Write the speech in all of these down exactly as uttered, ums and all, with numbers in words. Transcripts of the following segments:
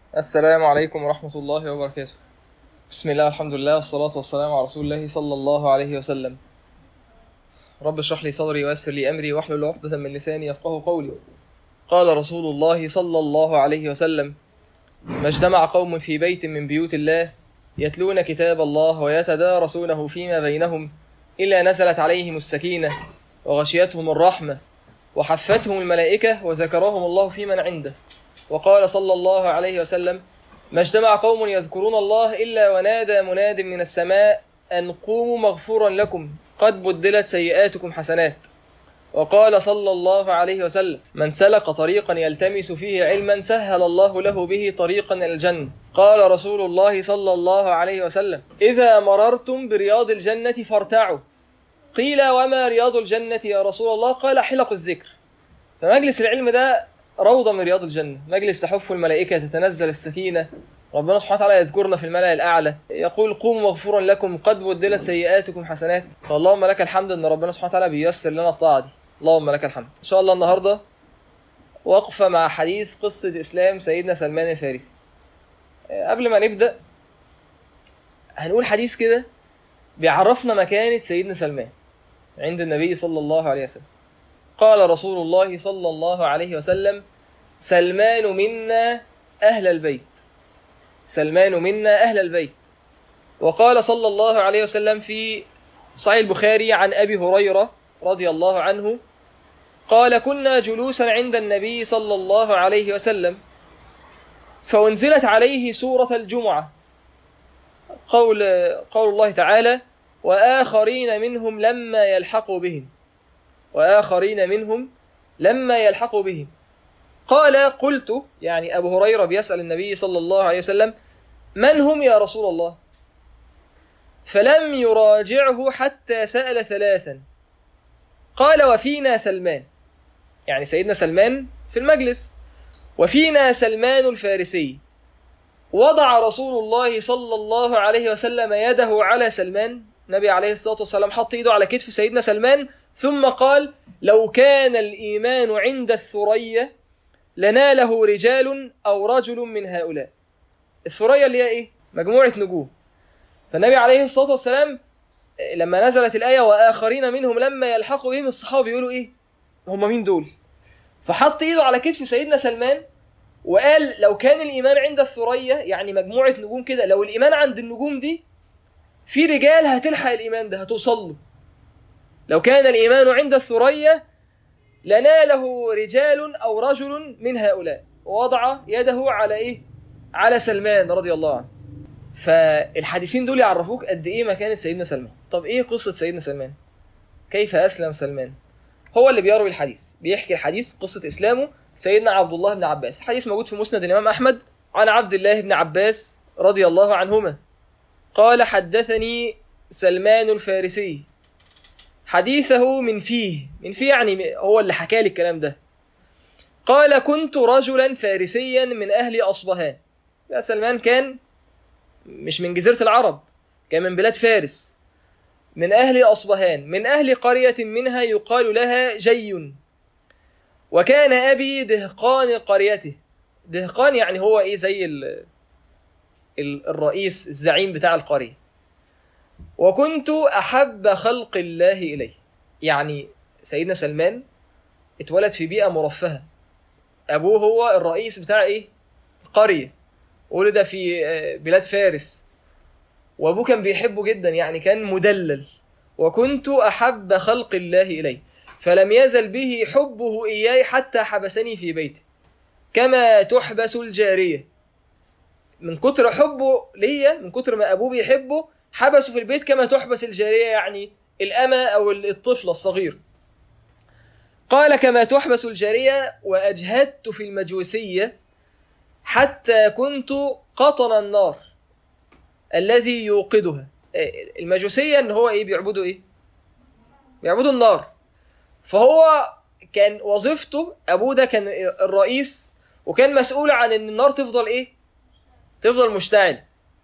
السلام عليكم ورحمة الله وبركاته. بسم الله الحمد لله والصلاة والسلام على رسول الله صلى الله عليه وسلم. رب اشرح لي صدري ويسر لي أمري واحلل عقدة من لساني يفقهوا قولي. قال رسول الله صلى الله عليه وسلم: ما اجتمع قوم في بيت من بيوت الله يتلون كتاب الله ويتدارسونه فيما بينهم إلا نزلت عليهم السكينة وغشيتهم الرحمة وحفتهم الملائكة وذكرهم الله في من عنده. وقال صلى الله عليه وسلم: ما اجتمع قوم يذكرون الله إلا ونادى مناد من السماء أن قوموا مغفورا لكم قد بدلت سيئاتكم حسنات. وقال صلى الله عليه وسلم: من سلك طريقا يلتمس فيه علما سهل الله له به طريقا إلى الجنة. قال رسول الله صلى الله عليه وسلم: إذا مررتم برياض الجنة فارتعوا. قيل: وما رياض الجنة يا رسول الله؟ قال: حلق الذكر. فمجلس العلم ده روضة من رياض الجنة، مجلس تحف الملائكة، تتنزل السكينة، ربنا سبحانه وتعالى يذكرنا في الملأ الأعلى، يقول: قوموا مغفورا لكم قد بدلت سيئاتكم حسنات. فاللهم لك الحمد أن ربنا سبحانه وتعالى بيسر لنا الطاعة دي، اللهم لك الحمد. إن شاء الله النهاردة وقفة مع حديث قصة إسلام سيدنا سلمان الفارسي. قبل ما نبدأ هنقول حديث كده بيعرفنا مكانة سيدنا سلمان عند النبي صلى الله عليه وسلم. قال رسول الله صلى الله عليه وسلم: سلمان منا أهل البيت، سلمان منا أهل البيت. وقال صلى الله عليه وسلم في صحيح البخاري عن أبي هريرة رضي الله عنه قال: كنا جلوسا عند النبي صلى الله عليه وسلم فأنزلت عليه سورة الجمعة، قول, قول الله تعالى: وآخرين منهم لما يلحقوا بهم، وآخرين منهم لما يلحقوا بهم. قال: قلت، يعني أبو هريرة بيسأل النبي صلى الله عليه وسلم: من هم يا رسول الله؟ فلم يراجعه حتى سأل ثلاثا. قال: وفينا سلمان، يعني سيدنا سلمان في المجلس، وفينا سلمان الفارسي. وضع رسول الله صلى الله عليه وسلم يده على سلمان، النبي عليه الصلاة والسلام حط يده على كتف سيدنا سلمان، ثم قال: لو كان الإيمان عند الثريا لناله رجال أو رجل من هؤلاء. الثريا اللي هي إيه؟ مجموعة نجوم. فالنبي عليه الصلاة والسلام لما نزلت الآية وآخرين منهم لما يلحقوا بهم، الصحابة بيقولوا إيه؟ هم مين دول؟ فحط إيده على كتف سيدنا سلمان وقال: لو كان الإيمان عند الثريا، يعني مجموعة نجوم كده، لو الإيمان عند النجوم دي في رجال هتلحق الإيمان ده، هتوصل له. لو كان الإيمان عند الثريا لناله رجال أو رجل من هؤلاء. ووضع يده على إيه؟ على سلمان رضي الله عنه. فالحديثين دول يعرفوك قد إيه مكانة سيدنا سلمان. طب إيه قصة سيدنا سلمان؟ كيف أسلم سلمان؟ هو اللي بيروي الحديث، بيحكي الحديث قصة إسلامه سيدنا عبد الله بن عباس. الحديث موجود في مسند الإمام أحمد عن عبد الله بن عباس رضي الله عنهما قال: حدثني سلمان الفارسي حديثه من فيه، من فيه يعني هو اللي حكى لي الكلام ده. قال: كنت رجلا فارسيا من أهل أصبهان. يا سلمان كان مش من جزيرة العرب، كان من بلاد فارس، من أهل أصبهان، من أهل قرية منها يقال لها جي. وكان أبي دهقان قريته. دهقان يعني هو إيه؟ زي ال ال الرئيس الزعيم بتاع القرية. وكنت أحب خلق الله إليه، يعني سيدنا سلمان اتولد في بيئة مرفهة، أبوه هو الرئيس بتاع إيه؟ القرية، ولد في بلاد فارس، وأبوه كان بيحبه جدا، يعني كان مدلل. وكنت أحب خلق الله إليه فلم يزل به حبه إياي حتى حبسني في بيته كما تحبس الجارية. من كتر حبه ليا، من كتر ما أبوه بيحبه، حبسه في البيت كما تحبس الجارية، يعني الأمة أو الطفلة الصغير. قال: كما تحبس الجارية. وأجهدت في المجوسية حتى كنت قطن النار الذي يوقدها. المجوسية ان هو ايه؟ بيعبدوا ايه؟ بيعبدوا النار. فهو كان وظيفته، ابوه ده كان الرئيس، وكان مسؤول عن ان النار تفضل ايه؟ تفضل مشتعل.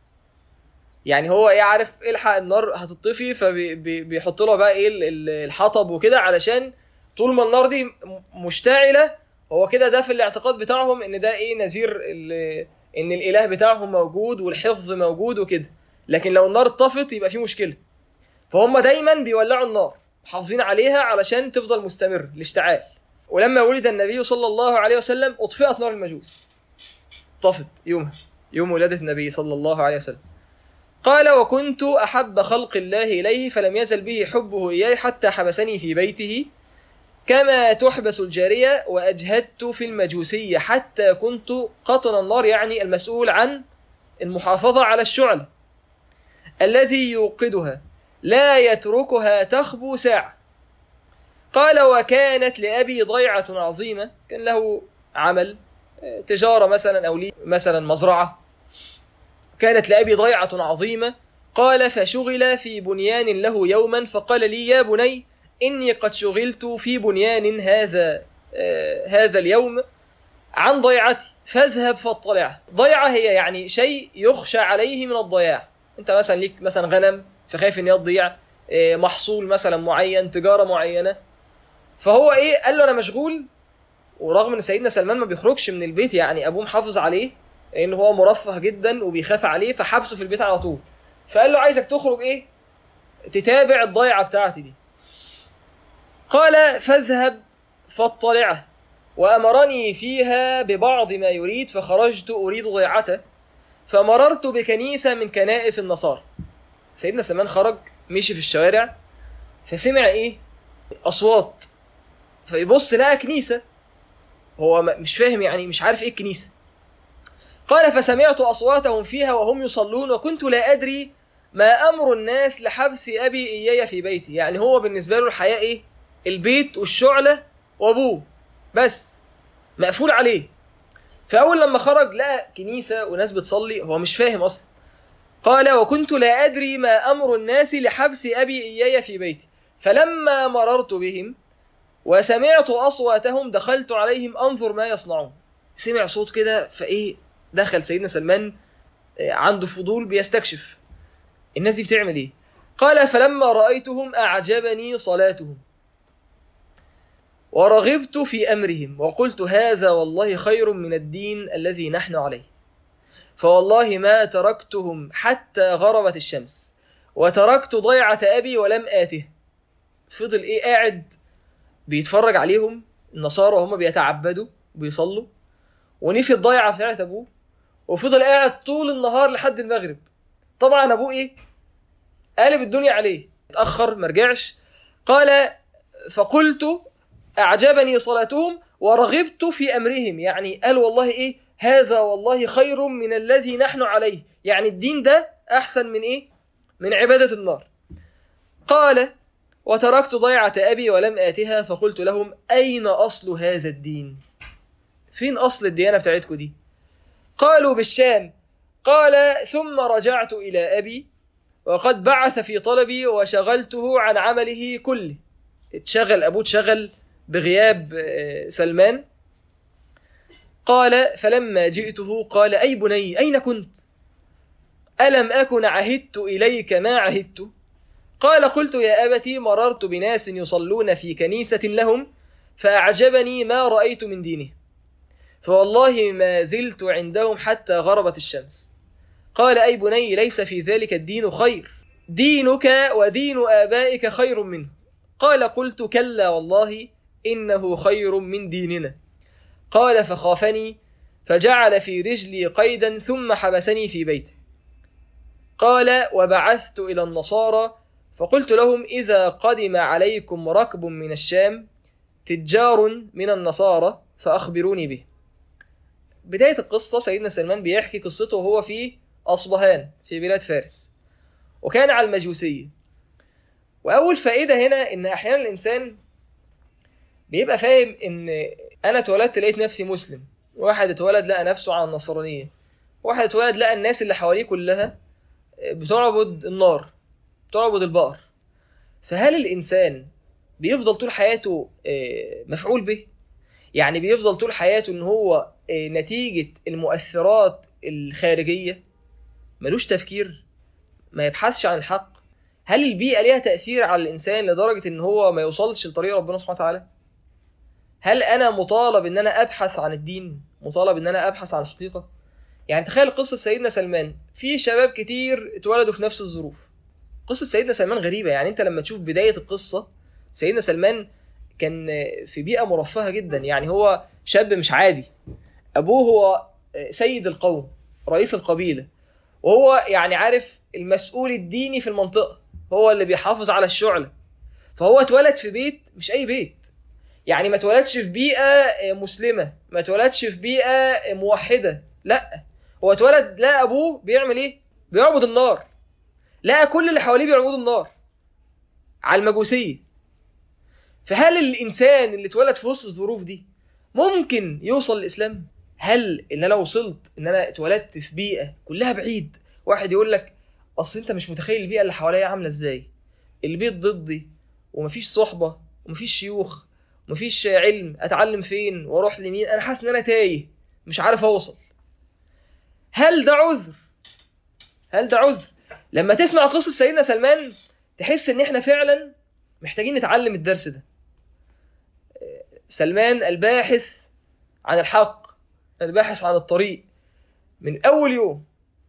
يعني هو ايه؟ عارف الحق النار هتطفي، فبيحط له بقى ايه؟ الحطب وكده، علشان طول ما النار دي مشتعلة، هو كده ده في الاعتقاد بتاعهم ان ده ايه؟ نذير ان الاله بتاعهم موجود والحفظ موجود وكده، لكن لو النار اتطفت يبقى في مشكله. فهم دايما بيولعوا النار محافظين عليها علشان تفضل مستمر الاشتعال. ولما ولد النبي صلى الله عليه وسلم اطفئت نار المجوس، طفت يومها، يوم ولادة النبي صلى الله عليه وسلم. قال وكنت أحب خلق الله إليه فلم يزل به حبه إياه حتى حبسني في بيته كما تحبس الجارية، وأجهدت في المجوسية حتى كنت قطن النار، يعني المسؤول عن المحافظة على الشعلة، الذي يوقدها لا يتركها تخبو ساعة. قال وكانت لأبي ضيعة عظيمة، كان له عمل تجارة مثلا أو لي مثلا مزرعة، كانت لأبي ضيعة عظيمة. قال فشغل في بنيان له يوما فقال لي يا بني إني قد شغلت في بنيان هذا آه هذا اليوم عن ضيعتي فاذهب فاطلع. ضيعة هي يعني شيء يخشى عليه من الضياع، انت مثلا ليك مثلا غنم فخايف ان يضيع، آه محصول مثلا معين، تجارة معينة، فهو ايه قال له انا مشغول. ورغم ان سيدنا سلمان ما بيخرجش من البيت، يعني ابوه محافظ عليه لان هو مرفه جدا وبيخاف عليه فحبسه في البيت على طول، فقال له عايزك تخرج ايه تتابع الضيعة بتاعتي دي. قال فاذهب فاطلعه، وأمرني فيها ببعض ما يريد، فخرجت أريد ضيعته فمررت بكنيسة من كنائس النصارى. سيدنا سلمان خرج مشي في الشوارع فسمع ايه أصوات، فيبص لقى كنيسة، هو مش فاهم يعني مش عارف ايه الكنيسة. قال فسمعت أصواتهم فيها وهم يصلون وكنت لا أدري ما أمر الناس لحبس أبي إياي في بيتي، يعني هو بالنسبة له الحياة إيه؟ البيت والشعلة وأبوه بس مقفول عليه. فأول لما خرج لقى كنيسة وناس بتصلي، هو مش فاهم أصلا. قال وكنت لا أدري ما أمر الناس لحبس أبي إياي في بيتي، فلما مررت بهم وسمعت أصواتهم دخلت عليهم أنظر ما يصنعون. سمع صوت كده فإيه دخل سيدنا سلمان عنده فضول بيستكشف الناس دي بتعمل ايه. قال فلما رأيتهم أعجبني صلاتهم ورغبت في أمرهم وقلت هذا والله خير من الدين الذي نحن عليه، فوالله ما تركتهم حتى غربت الشمس وتركت ضيعة أبي ولم آته. فضل ايه قاعد بيتفرج عليهم النصارى وهم بيتعبدوا وبيصلوا ونسي الضيعة بتاعت أبوه، وفضل قاعد طول النهار لحد المغرب. طبعا أبوه ايه قالب الدنيا عليه، اتأخر مرجعش. قال فقلت أعجبني صلاتهم ورغبت في أمرهم، يعني قال والله إيه هذا والله خير من الذي نحن عليه، يعني الدين ده أحسن من إيه من عبادة النار. قال وتركت ضيعة أبي ولم آتها فقلت لهم أين أصل هذا الدين؟ فين أصل الديانة بتاعتكم دي؟ قالوا بالشام. قال ثم رجعت إلى أبي وقد بعث في طلبي وشغلته عن عمله كله. اتشغل أبوه اتشغل بغياب سلمان. قال فلما جئته قال أي بني أين كنت؟ ألم أكن عهدت إليك ما عهدت؟ قال قلت يا أبتي مررت بناس يصلون في كنيسة لهم فأعجبني ما رأيت من دينه، فوالله ما زلت عندهم حتى غربت الشمس. قال أي بني ليس في ذلك الدين خير، دينك ودين آبائك خير منه. قال قلت كلا والله إنه خير من ديننا. قال فخافني فجعل في رجلي قيدا ثم حبسني في بيته. قال وبعثت إلى النصارى فقلت لهم إذا قدم عليكم ركب من الشام تجار من النصارى فأخبروني به. بداية القصة سيدنا سلمان بيحكي قصته وهو في أصبهان في بلاد فارس، وكان على المجوسية. وأول فائدة هنا إن أحيانا الإنسان بيبقى فاهم إن أنا اتولدت لقيت نفسي مسلم، واحد اتولد لقى نفسه على النصرانية، واحد اتولد لقى الناس اللي حواليه كلها بتعبد النار بتعبد البقر. فهل الإنسان بيفضل طول حياته مفعول به؟ يعني بيفضل طول حياته إن هو نتيجة المؤثرات الخارجية، ملوش تفكير، ما يبحثش عن الحق؟ هل البيئة ليها تأثير على الإنسان لدرجة إن هو ما يوصلش لطريق ربنا سبحانه وتعالى؟ هل أنا مطالب إن أنا أبحث عن الدين، مطالب إن أنا أبحث عن الحقيقة؟ يعني تخيل قصة سيدنا سلمان، في شباب كتير اتولدوا في نفس الظروف. قصة سيدنا سلمان غريبة، يعني انت لما تشوف بداية القصة، سيدنا سلمان كان في بيئة مرفهة جدا، يعني هو شاب مش عادي. ابوه هو سيد القوم، رئيس القبيلة، وهو يعني عارف المسؤول الديني في المنطقة، هو اللي بيحافظ على الشعلة. فهو اتولد في بيت مش اي بيت، يعني ما اتولدش في بيئة مسلمة، ما اتولدش في بيئة موحدة، لا، هو اتولد لقى ابوه بيعمل ايه؟ بيعبد النار، لقى كل اللي حواليه بيعبدوا النار على المجوسية. فهل الانسان اللي اتولد في وسط الظروف دي ممكن يوصل للاسلام؟ هل ان انا وصلت ان انا اتولدت في بيئة كلها بعيد؟ واحد يقول لك اصل انت مش متخيل البيئة اللي حواليا عاملة ازاي، البيت ضدي ومفيش صحبة ومفيش شيوخ ومفيش علم، اتعلم فين واروح لمين؟ انا حاسس ان انا تايه مش عارف اوصل. هل ده عذر؟ هل ده عذر؟ لما تسمع قصة سيدنا سلمان تحس ان احنا فعلا محتاجين نتعلم الدرس ده. سلمان الباحث عن الحق، الباحث عن الطريق من اول يوم.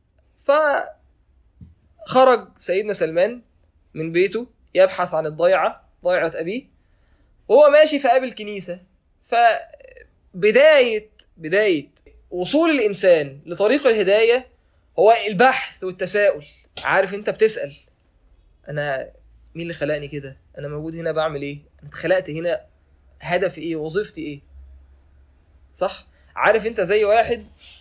فخرج سيدنا سلمان من بيته يبحث عن الضيعة، ضيعة ابيه، وهو ماشي في قابل كنيسة. فبداية بداية وصول الإنسان لطريق الهداية هو البحث والتساؤل. عارف انت بتسأل انا مين اللي خلقني كده؟ انا موجود هنا بعمل ايه؟ انا اتخلقت هنا هدفي ايه؟ وظيفتي ايه؟ صح؟ عارف انت زي واحد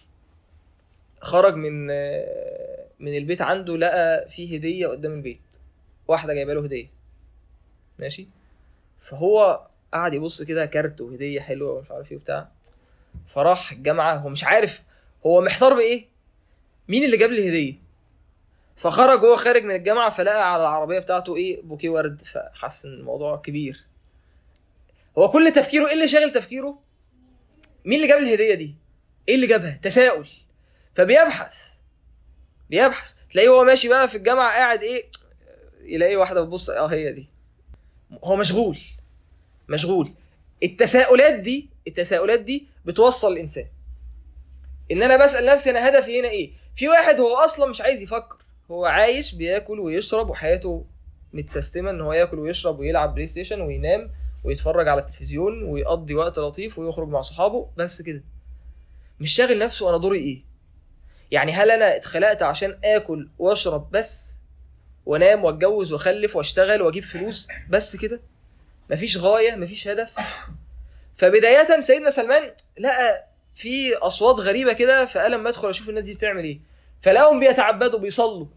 خرج من من البيت عنده، لقى فيه هدية قدام البيت، واحدة جايبه له هدية، ماشي؟ فهو قعد يبص كده، كارت وهدية حلوة ومش عارف ايه وبتاع. فراح الجامعة، هو مش عارف، هو محتار بايه؟ مين اللي جاب لي هدية؟ فخرج وهو خارج من الجامعة فلقى على العربية بتاعته ايه؟ بوكيه ورد. فحس ان الموضوع كبير. هو كل تفكيره ايه اللي شاغل تفكيره؟ مين اللي جاب الهدية دي؟ ايه اللي جابها؟ تساؤل. فبيبحث بيبحث تلاقيه هو ماشي بقى في الجامعة قاعد ايه، يلاقي واحدة بتبص، اه هي دي. هو مشغول مشغول. التساؤلات دي التساؤلات دي بتوصل الانسان. ان انا بسأل نفسي انا هدفي هنا ايه؟ في واحد هو اصلا مش عايز يفكر، هو عايش بياكل ويشرب وحياته متسيستمه ان هو ياكل ويشرب ويلعب بلاي ستيشن وينام ويتفرج على التلفزيون ويقضي وقت لطيف ويخرج مع صحابه بس كده. مش شاغل نفسه انا دوري ايه؟ يعني هل انا اتخلقت عشان اكل واشرب بس وانام واتجوز واخلف واشتغل واجيب فلوس بس كده؟ مفيش غاية، مفيش هدف. فبداية سيدنا سلمان لقى في اصوات غريبة كده، فقال لما ادخل اشوف الناس دي بتعمل ايه، فلاقوهم بيتعبدوا بيصلوا.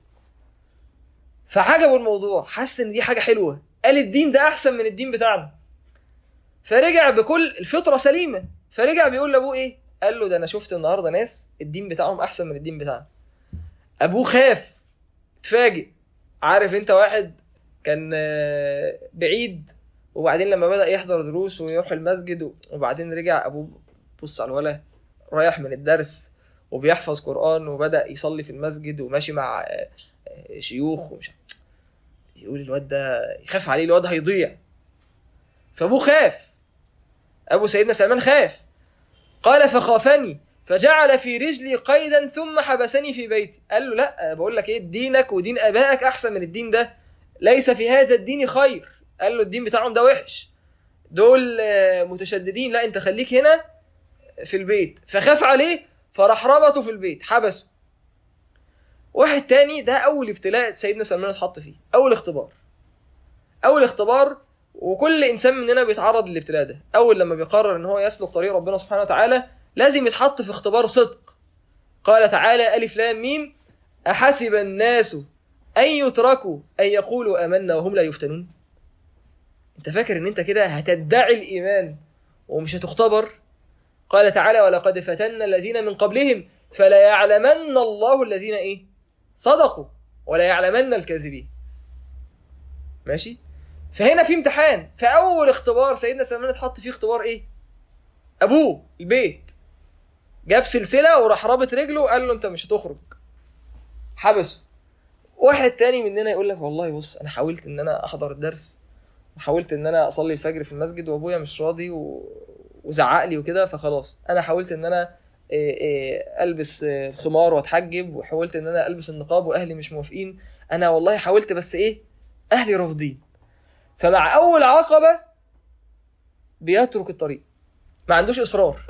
فعجبوا الموضوع، حس ان دي حاجة حلوة، قال الدين ده احسن من الدين بتاعنا. فرجع بكل الفطرة سليمة، فرجع بيقول لابوه ايه؟ قال له ده انا شفت النهاردة ناس الدين بتاعهم احسن من الدين بتاعنا. ابوه خاف، اتفاجئ. عارف انت واحد كان بعيد وبعدين لما بدأ يحضر دروس ويروح المسجد وبعدين رجع، ابوه بص على الولد رايح من الدرس وبيحفظ قرآن وبدأ يصلي في المسجد وماشي مع شيوخ ومش، يقول الواد ده يخاف عليه، الواد هيضيع. فابوه خاف، ابو سيدنا سلمان خاف. قال فخافني فجعل في رجلي قيدا ثم حبسني في بيتي. قال له لا، بقول لك ايه، دينك ودين ابائك احسن من الدين ده، ليس في هذا الدين خير. قال له الدين بتاعهم ده وحش، دول متشددين، لا انت خليك هنا في البيت. فخاف عليه فراح ربطه في البيت حبسه. واحد تاني، ده اول ابتلاء سيدنا سلمان اتحط فيه، اول اختبار اول اختبار وكل انسان مننا بيتعرض للابتلاء ده. اول لما بيقرر ان هو يسلك طريق ربنا سبحانه وتعالى لازم يتحط في اختبار صدق. قال تعالى الف لام ميم احسب الناس ان يتركوا ان يقولوا امنا وهم لا يفتنون. انت فاكر ان انت كده هتدعي الايمان ومش هتختبر؟ قال تعالى ولقد فتنا الذين من قبلهم فلا يعلمن الله الذين ايه صدقوا ولا يعلمن الكاذبين. ماشي؟ فهنا في امتحان. فاول اختبار سيدنا سلمان اتحط فيه اختبار ايه؟ ابوه البيت جاب سلسله وراح رابط رجله وقال له انت مش هتخرج، حبسه. واحد تاني مننا يقول لك والله بص انا حاولت ان انا احضر الدرس وحاولت ان انا اصلي الفجر في المسجد وابويا مش راضي و... وزعق لي وكده، فخلاص انا حاولت ان انا البس الخمار واتحجب، وحاولت ان انا البس النقاب واهلي مش موافقين، انا والله حاولت بس ايه اهلي رافضين. فمع اول عقبة بيترك الطريق، ما عندوش اصرار.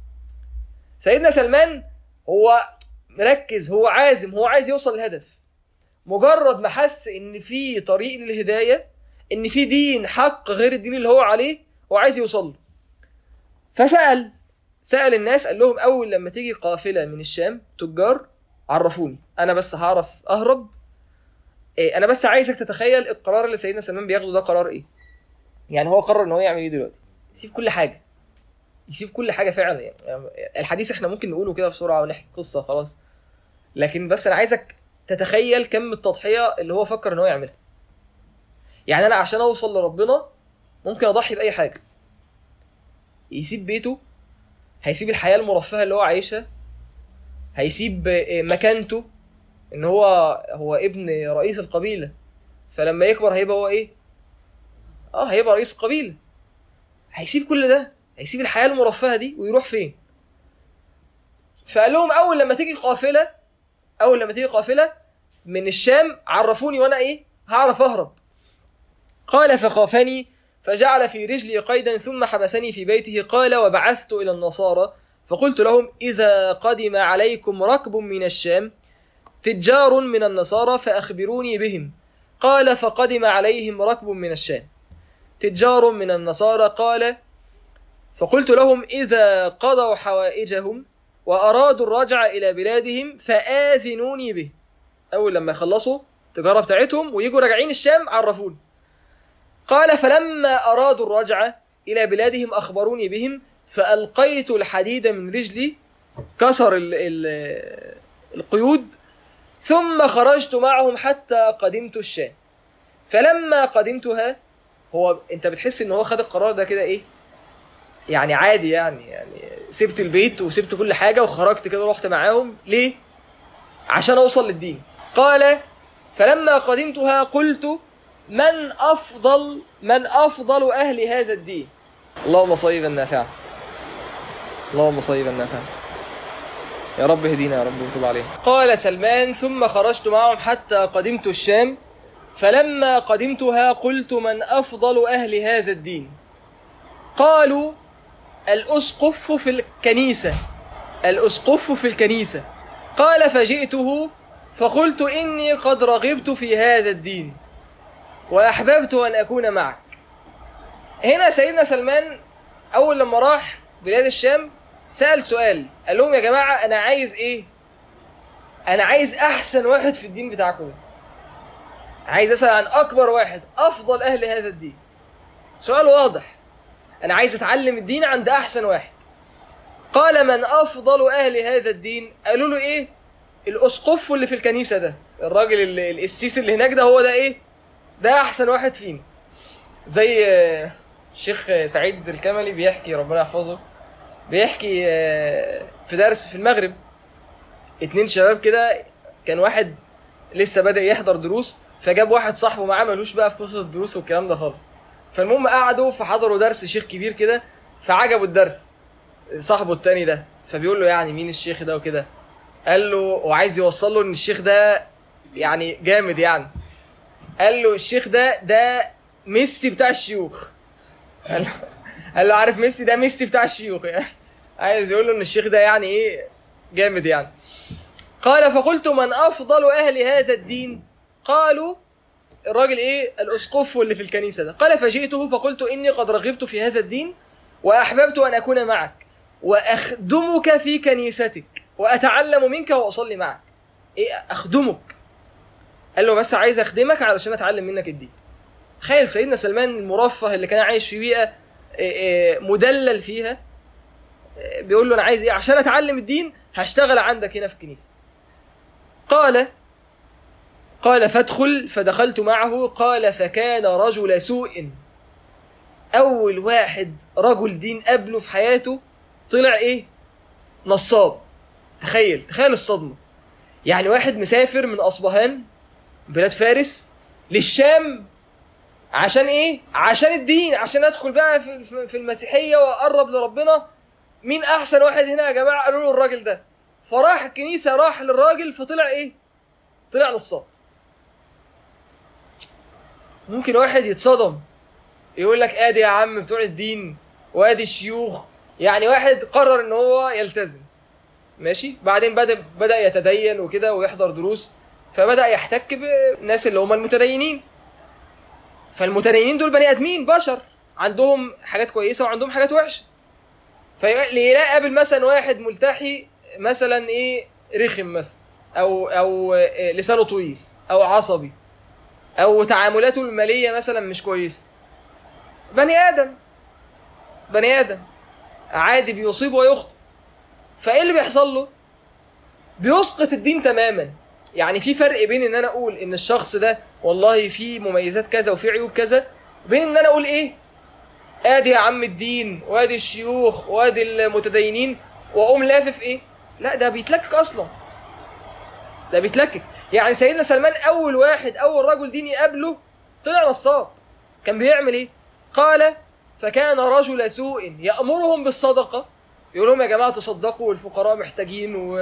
سيدنا سلمان هو مركز، هو عازم، هو عايز يوصل للهدف. مجرد ما حس ان في طريق للهداية، ان في دين حق غير الدين اللي هو عليه، هو عايز يوصل له. فسأل سأل الناس، قال لهم اول لما تيجي قافلة من الشام تجار عرفوني، انا بس هعرف اهرب. إيه انا بس عايزك تتخيل القرار اللي سيدنا سلمان بياخده ده قرار ايه. يعني هو قرر ان هو يعمل ايه دلوقتي؟ يسيب كل حاجة، يسيب كل حاجة فعلا. يعني الحديث احنا ممكن نقوله كده بسرعة ونحكي قصة خلاص، لكن بس انا عايزك تتخيل كم التضحية اللي هو فكر ان هو يعملها. يعني انا عشان اوصل لربنا ممكن اضحي باي حاجة. يسيب بيته، هيسيب الحياة المرفهة اللي هو عايشها، هيسيب مكانته، ان هو هو ابن رئيس القبيلة، فلما يكبر هيبقى هو ايه؟ اه هيبقى رئيس القبيلة. هيسيب كل ده، هيسيب الحياة المرفهة دي ويروح فين؟ فقال لهم اول لما تيجي قافلة اول لما تيجي قافلة من الشام عرفوني وانا ايه هعرف اهرب. قال فخافني فجعل في رجلي قيدا ثم حبسني في بيته. قال وبعثت الى النصارى فقلت لهم اذا قدم عليكم ركب من الشام تجار من النصارى فاخبروني بهم. قال فقدم عليهم ركب من الشام تجار من النصارى. قال فقلت لهم اذا قضوا حوائجهم وارادوا الرجع الى بلادهم فآذنوني به. اول لما يخلصوا التجارة بتاعتهم ويجوا راجعين الشام عرفوني. قال فلما أرادوا الرجعة إلى بلادهم أخبروني بهم فألقيت الحديد من رجلي، كسر ال ال القيود، ثم خرجت معهم حتى قدمت الشام. فلما قدمتها، هو أنت بتحس إن هو خد القرار ده كده إيه؟ يعني عادي، يعني يعني سبت البيت وسبت كل حاجة وخرجت كده ورحت معاهم ليه؟ عشان أوصل للدين. قال فلما قدمتها قلت من أفضل من أفضل أهل هذا الدين؟ اللهم صيبا نافعا، اللهم صيبا نافعا، يا رب اهدينا يا رب وتب علينا. قال سلمان ثم خرجت معهم حتى قدمت الشام. فلما قدمتها قلت من أفضل أهل هذا الدين؟ قالوا الأسقف في الكنيسة، الأسقف في الكنيسة. قال فجئته فقلت إني قد رغبت في هذا الدين وأحببت أن أكون معك. هنا سيدنا سلمان أول لما راح بلاد الشام سأل سؤال، قال لهم يا جماعة أنا عايز إيه؟ أنا عايز أحسن واحد في الدين بتاعكم، عايز أسأل عن أكبر واحد، أفضل أهل هذا الدين. سؤال واضح، أنا عايز أتعلم الدين عند أحسن واحد. قال من أفضل أهل هذا الدين؟ قالوا له إيه؟ الأسقف اللي في الكنيسة ده، الراجل اللي القسيس اللي هناك ده، هو ده إيه؟ ده أحسن واحد فينا. زي الشيخ سعيد الكملي بيحكي ربنا يحفظه، بيحكي في درس في المغرب، اتنين شباب كده، كان واحد لسه بدأ يحضر دروس فجاب واحد صاحبه معاه ملوش بقى في قصة الدروس والكلام ده خالص. فالمهم قعدوا فحضروا درس شيخ كبير كده، فعجبوا الدرس صاحبه التاني ده، فبيقول له يعني مين الشيخ ده وكده. قال له وعايز يوصل له ان الشيخ ده يعني جامد يعني. قال له الشيخ ده ده ميسي بتاع الشيوخ. قال له, قال له عارف ميسي ده ميسي بتاع الشيوخ يعني. عايز يقول له ان الشيخ ده يعني ايه جامد يعني. قال فقلت من افضل اهل هذا الدين؟ قالوا الراجل ايه الاسقف اللي في الكنيسة ده. قال فجئته فقلت اني قد رغبت في هذا الدين واحببت ان اكون معك واخدمك في كنيستك واتعلم منك واصلي معك. ايه اخدمك؟ قال له بس عايز اخدمك علشان اتعلم منك الدين. تخيل سيدنا سلمان المرفه اللي كان عايش في بيئة مدلل فيها، بيقول له انا عايز ايه عشان اتعلم الدين؟ هشتغل عندك هنا في الكنيسة. قال قال فادخل. فدخلت معه. قال فكان رجل سوء، اول واحد رجل دين قبله في حياته طلع ايه؟ نصاب. تخيل تخيل الصدمة. يعني واحد مسافر من اصبهان بلاد فارس للشام عشان ايه؟ عشان الدين، عشان ادخل بقى في في المسيحية واقرب لربنا. مين احسن واحد هنا يا جماعه؟ قالوا له الراجل ده. فراح الكنيسه، راح للراجل، فطلع ايه؟ طلع نصاب. ممكن واحد يتصدم يقول لك ادي يا عم بتوع الدين وادي الشيوخ، يعني واحد قرر ان هو يلتزم ماشي، بعدين بدا بدا يتدين وكده ويحضر دروس، فبدا يحتك بالناس اللي هم المتدينين. فالمتدينين دول بني ادمين بشر، عندهم حاجات كويسه وعندهم حاجات وحشه. فيلاقي قابل مثلا واحد ملتحي مثلا ايه، رخم مثلا، او او لسانه طويل او عصبي، او تعاملاته الماليه مثلا مش كويسه. بني ادم بني ادم عادي، بيصيب ويخطئ. فايه اللي بيحصل له؟ بيسقط الدين تماما. يعني في فرق بين ان انا اقول ان الشخص ده والله فيه مميزات كذا وفيه عيوب كذا، بين ان انا اقول ايه، ادي يا عم الدين وادي الشيوخ وادي المتدينين، واقوم لافف ايه. لا، ده بيتلكك اصلا، ده بيتلكك. يعني سيدنا سلمان اول واحد، اول رجل ديني قابله طلع نصاب. كان بيعمل ايه؟ قال فكان رجل سوء يأمرهم بالصدقة، يقول لهم يا جماعة تصدقوا والفقراء محتاجين و...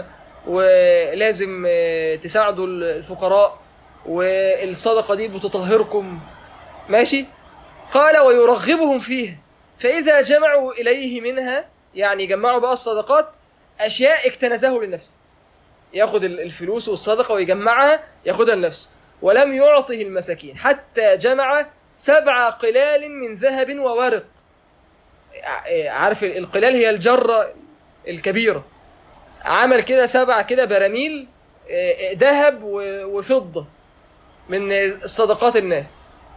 ولازم تساعدوا الفقراء والصدقة دي بتطهركم ماشي. قال ويرغبهم فيه، فإذا جمعوا إليه منها، يعني جمعوا بقى الصدقات، أشياء اكتنزه لنفسه، ياخد الفلوس والصدقة ويجمعها ياخدها لنفسه. ولم يعطه المساكين حتى جمع سبع قلال من ذهب وورق. عارف القلال هي الجرة الكبيرة، عمل كده سبع كده براميل ذهب وفضة من صدقات الناس.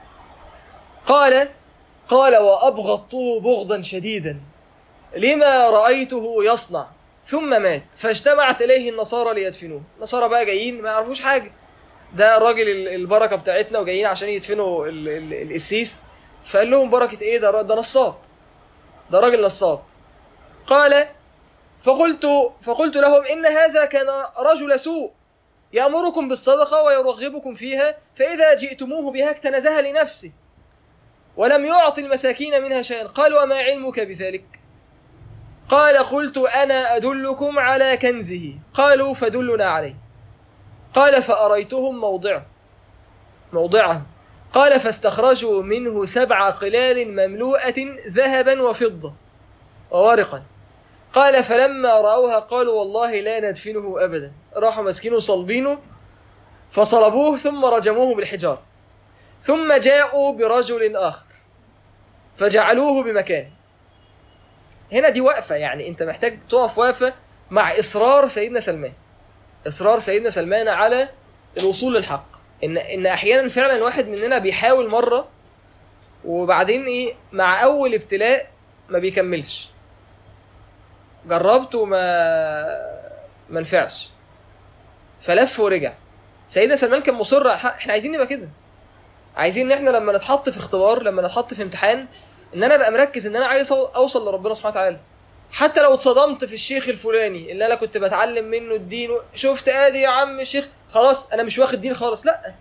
قال قال وأبغضته بغضا شديدا لما رأيته يصنع، ثم مات فاجتمعت إليه النصارى ليدفنوه. النصارى بقى جايين ما يعرفوش حاجة، ده الراجل البركة بتاعتنا وجايين عشان يدفنوا القسيس، فقال لهم بركة ايه؟ ده ده نصاب، ده راجل نصاب. قال فقلت فقلت لهم إن هذا كان رجل سوء يأمركم بالصدقة ويرغبكم فيها، فإذا جئتموه بها اكتنزها لنفسه ولم يعطي المساكين منها شيئا. قال وما علمك بذلك؟ قال قلت أنا أدلكم على كنزه. قالوا فدلنا عليه. قال فأريتهم موضعه موضعه قال فاستخرجوا منه سبع قلال مملوءة ذهبا وفضة وورقا. قال فلما رأوها قالوا والله لا ندفنه أبدا. راحوا مسكينه صلبينه فصلبوه ثم رجموه بالحجار، ثم جاءوا برجل آخر فجعلوه بمكانه. هنا دي وقفة، يعني انت محتاج تقف وقفة مع إصرار سيدنا سلمان، إصرار سيدنا سلمان على الوصول للحق. إن, إن أحيانا فعلا الواحد مننا بيحاول مرة وبعدين إيه، مع أول ابتلاء ما بيكملش، جربت وما ما نفعش فلف ورجع. سيدنا سلمان كان مصر على الحق. احنا عايزين نبقى كده، عايزين ان احنا لما نتحط في اختبار، لما نتحط في امتحان، ان انا ابقى مركز ان انا عايز اوصل لربنا سبحانه وتعالى. حتى لو اتصدمت في الشيخ الفلاني اللي انا كنت بتعلم منه الدين، شفت ادي يا عم الشيخ، خلاص انا مش واخد دين خالص، لا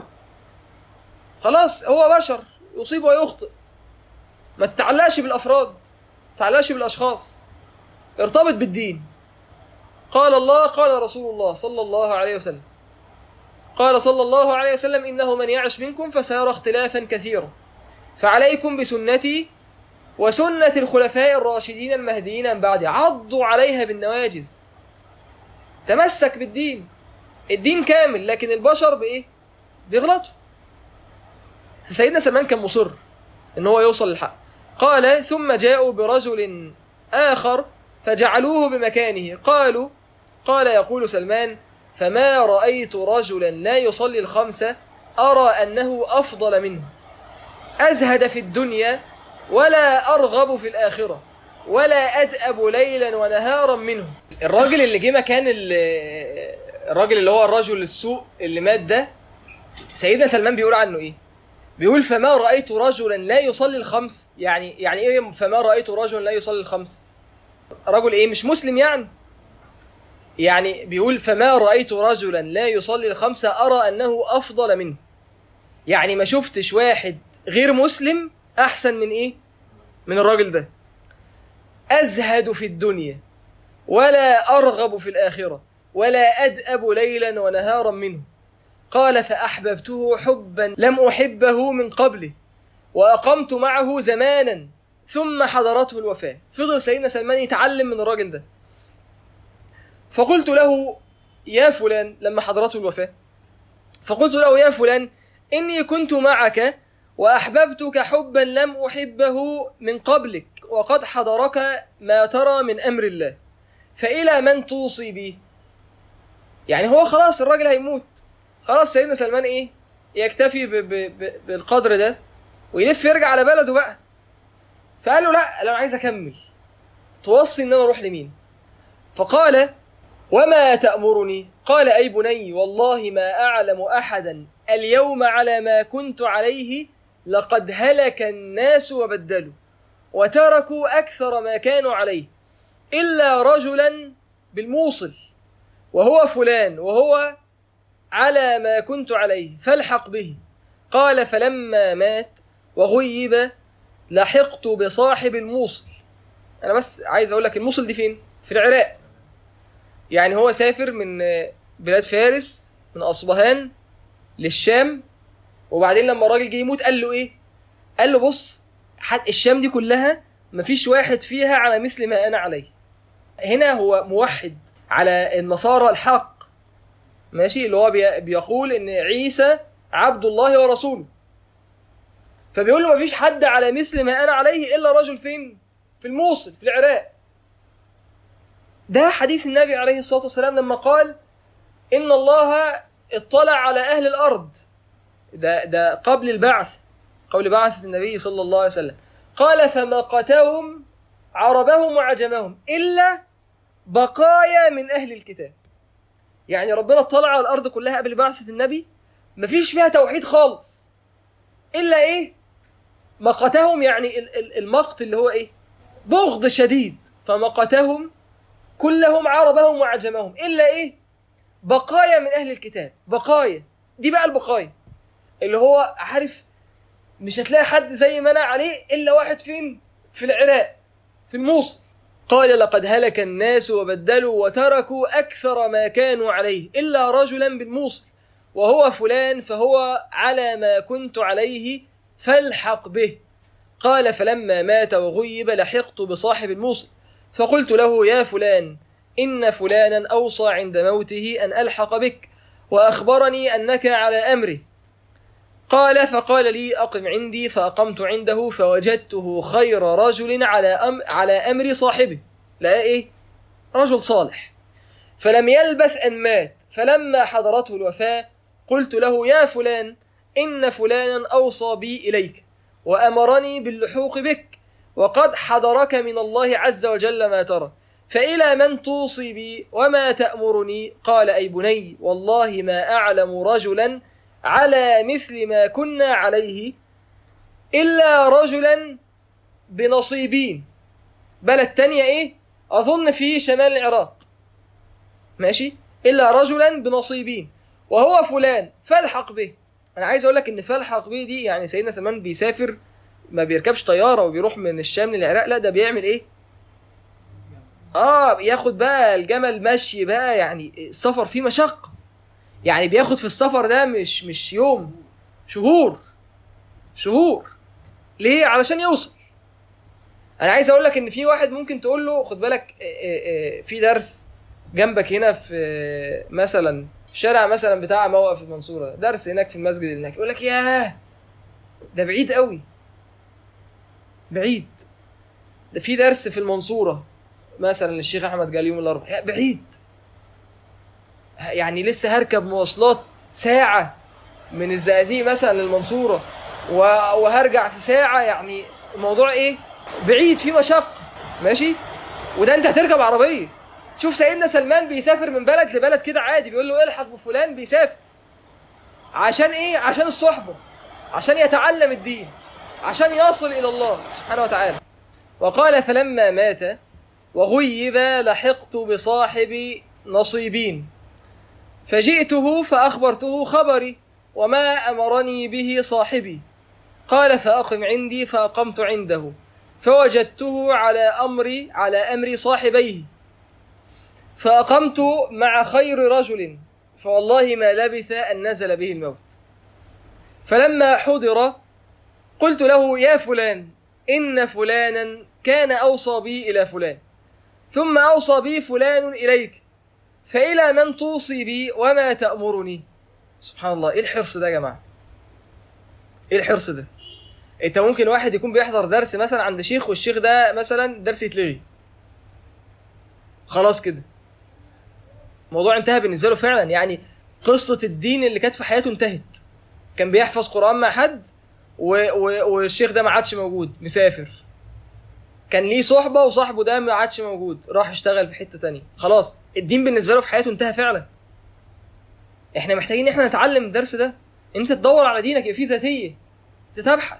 خلاص هو بشر يصيب ويخطئ. ما تتعلقش بالافراد، ما تتعلقش بالاشخاص، ارتبط بالدين. قال الله قال رسول الله صلى الله عليه وسلم، قال صلى الله عليه وسلم إنه من يعش منكم فسيرى اختلافا كثيرا، فعليكم بسنتي وسنة الخلفاء الراشدين المهديين من بعدي، عضوا عليها بالنواجذ. تمسك بالدين، الدين كامل، لكن البشر بإيه؟ بيغلطوا. سيدنا سلمان كان مصر إن هو يوصل للحق. قال ثم جاءوا برجل آخر فجعلوه بمكانه. قالوا قال يقول سلمان فما رأيت رجلا لا يصلي الخمسة أرى أنه أفضل منه، أزهد في الدنيا ولا أرغب في الآخرة ولا أدأب ليلا ونهارا منه. الراجل اللي جه مكان الراجل اللي هو الرجل السوء اللي مات ده، سيدنا سلمان بيقول عنه إيه؟ بيقول فما رأيت رجلا لا يصلي الخمس. يعني يعني إيه فما رأيت رجلا لا يصلي الخمس؟ رجل إيه؟ مش مسلم يعني. يعني بيقول فما رأيت رجلا لا يصلي الخمسة أرى أنه أفضل منه. يعني ما شفتش واحد غير مسلم أحسن من إيه؟ من الراجل ده. أزهد في الدنيا ولا أرغب في الآخرة ولا أدأب ليلا ونهارا منه. قال فأحببته حبا لم أحبه من قبله وأقمت معه زمانا ثم حضرته الوفاة. فضل سيدنا سلمان يتعلم من الراجل ده. فقلت له يا فلان لما حضرته الوفاة، فقلت له يا فلان إني كنت معك وأحببتك حبا لم أحبه من قبلك وقد حضرك ما ترى من أمر الله، فإلى من توصي بي؟ يعني هو خلاص الراجل هيموت، خلاص سيدنا سلمان إيه يكتفي ب ب ب بالقدر ده ويلف يرجع على بلده بقى. فقال له لا، أنا عايز أكمل، توصي إن أنا أروح لمين؟ فقال وما تأمرني؟ قال أي بني والله ما أعلم أحدا اليوم على ما كنت عليه، لقد هلك الناس وبدلوا وتركوا أكثر ما كانوا عليه إلا رجلا بالموصل وهو فلان وهو على ما كنت عليه فالحق به. قال فلما مات وغيب لحقت بصاحب الموصل. أنا بس عايز أقول لك الموصل دي فين؟ في العراق. يعني هو سافر من بلاد فارس من أصبهان للشام، وبعدين لما الراجل جه يموت قال له إيه؟ قال له بص، حتى الشام دي كلها مفيش واحد فيها على مثل ما أنا عليه. هنا هو موحد على النصارى الحق، ماشي، اللي هو بيقول إن عيسى عبد الله ورسوله، فبيقول له مفيش حد على مثل ما أنا عليه إلا رجل فين؟ في الموصل في العراق. ده حديث النبي عليه الصلاة والسلام لما قال إن الله اطلع على أهل الأرض، ده, ده قبل البعث، قبل بعث النبي صلى الله عليه وسلم. قال فمقتهم عربهم وعجمهم إلا بقايا من أهل الكتاب. يعني ربنا اطلع على الأرض كلها قبل بعثة النبي مفيش فيها توحيد خالص إلا إيه؟ مقتهم، يعني المقت اللي هو إيه؟ بغض شديد. فمقتهم كلهم عربهم وعجمهم إلا إيه؟ بقايا من أهل الكتاب. بقايا دي بقى البقايا اللي هو عارف مش هتلاقي حد زي ما أنا عليه إلا واحد فين؟ في العراق في الموصل. قال لقد هلك الناس وبدلوا وتركوا أكثر ما كانوا عليه إلا رجلا بالموصل وهو فلان فهو على ما كنت عليه فالحق به. قال فلما مات وغيب لحقت بصاحب الموصل فقلت له يا فلان إن فلانا أوصى عند موته أن ألحق بك وأخبرني أنك على أمره. قال فقال لي أقم عندي فأقمت عنده فوجدته خير رجل على أم على أمر صاحبه. لا إيه؟ رجل صالح. فلم يلبث أن مات، فلما حضرته الوفاة قلت له يا فلان إن فلانا أوصى بي إليك وأمرني باللحوق بك وقد حضرك من الله عز وجل ما ترى، فإلى من توصي بي وما تأمرني؟ قال أي بني والله ما أعلم رجلا على مثل ما كنا عليه إلا رجلا بنصيبين. بلد تانية إيه؟ أظن في شمال العراق، ماشي، إلا رجلا بنصيبين وهو فلان فالحق به. أنا عايز أقول لك إن فالحق به دي يعني سيدنا سلمان بيسافر ما بيركبش طيارة وبيروح من الشام للعراق، لا ده بيعمل إيه؟ آه بياخد بقى الجمل مشي بقى، يعني السفر فيه مشقة، يعني بياخد في السفر ده مش مش يوم، شهور شهور. ليه؟ علشان يوصل. أنا عايز أقول لك إن في واحد ممكن تقول له خد بالك في درس جنبك هنا في مثلا شارع مثلا بتاع موقف المنصورة، درس هناك في المسجد هناك، يقول لك ياه ده بعيد قوي، بعيد. ده في درس في المنصورة مثلا للشيخ أحمد قال يوم الأربعاء، بعيد، يعني لسه هركب مواصلات ساعة من الزقازيق مثلا للمنصورة وهرجع في ساعة، يعني الموضوع إيه؟ بعيد، في مشقة، ماشي. وده أنت هتركب عربية. شوف سيدنا سلمان بيسافر من بلد لبلد كده عادي، بيقول له الحق بفلان، بيسافر عشان إيه؟ عشان الصحبة، عشان يتعلم الدين، عشان يصل إلى الله سبحانه وتعالى. وقال فلما مات وغيب لحقت بصاحب نصيبين فجئته فأخبرته خبري وما أمرني به صاحبي. قال فأقم عندي فأقمت عنده فوجدته على أمر على أمر صاحبيه، فأقمت مع خير رجل، فوالله ما لبث أن نزل به الموت. فلما حضر قلت له: يا فلان، إن فلانا كان أوصى بي إلى فلان، ثم أوصى بي فلان إليك، فإلى من توصي بي وما تأمرني؟ سبحان الله، إيه الحرص ده يا جماعة؟ إيه الحرص ده؟ أنت ممكن واحد يكون بيحضر درس مثلا عند شيخ، والشيخ ده مثلا درس يتلغي، خلاص كده الموضوع انتهى بالنسبة له فعلا. يعني قصة الدين اللي كانت في حياته انتهت. كان بيحفظ قرآن مع حد و... و... والشيخ ده ما عادش موجود، مسافر. كان ليه صحبة وصاحبه ده ما عادش موجود، راح اشتغل في حتة تانية، خلاص الدين بالنسبة له في حياته انتهى فعلا. احنا محتاجين احنا نتعلم الدرس ده، انت تدور على دينك، يبقى فيه ذاتية، تتبحث.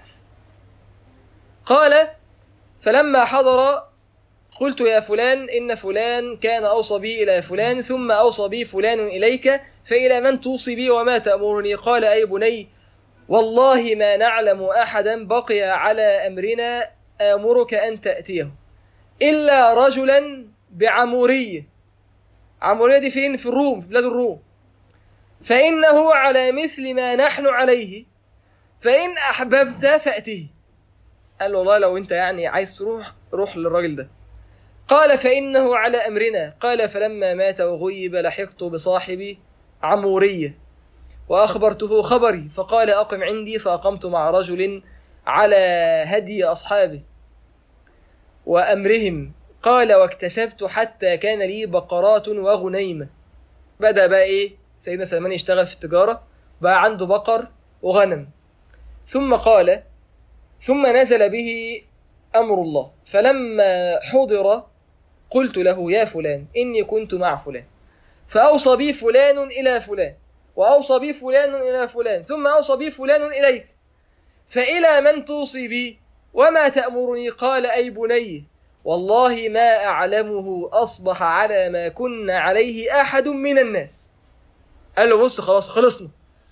قال: فلما حضر قلت: يا فلان، إن فلان كان أوصى بي إلى فلان، ثم أوصى بي فلان إليك، فإلى من توصي بي وما تأمرني؟ قال: أي بني، والله ما نعلم أحدا بقي على أمرنا آمرك أن تأتيه إلا رجلا بعمورية. عمورية دي فين؟ في الروم، في بلاد الروم. فإنه على مثل ما نحن عليه، فإن أحببت فأتيه. قال له: والله لو أنت يعني عايز تروح، روح للراجل ده. قال: فإنه على أمرنا. قال: فلما مات وغيب لحقت بصاحبي عمورية وأخبرته خبري، فقال: أقم عندي. فأقمت مع رجل على هدي أصحابه وأمرهم. قال: واكتسبت حتى كان لي بقرات وغنيمة. بدأ بقى إيه سيدنا سلمان يشتغل في التجارة، بقى عنده بقر وغنم. ثم قال: ثم نزل به أمر الله، فلما حضر قلت له: يا فلان، إني كنت مع فلان، فأوصى بي فلان إلى فلان، وأوصى بي فلان إلى فلان، ثم أوصى بي فلان إليك، فإلى من توصي بي وما تأمرني؟ قال: أي بني، والله ما أعلمه أصبح على ما كنا عليه أحد من الناس. قال له: بص، خلاص خلصنا،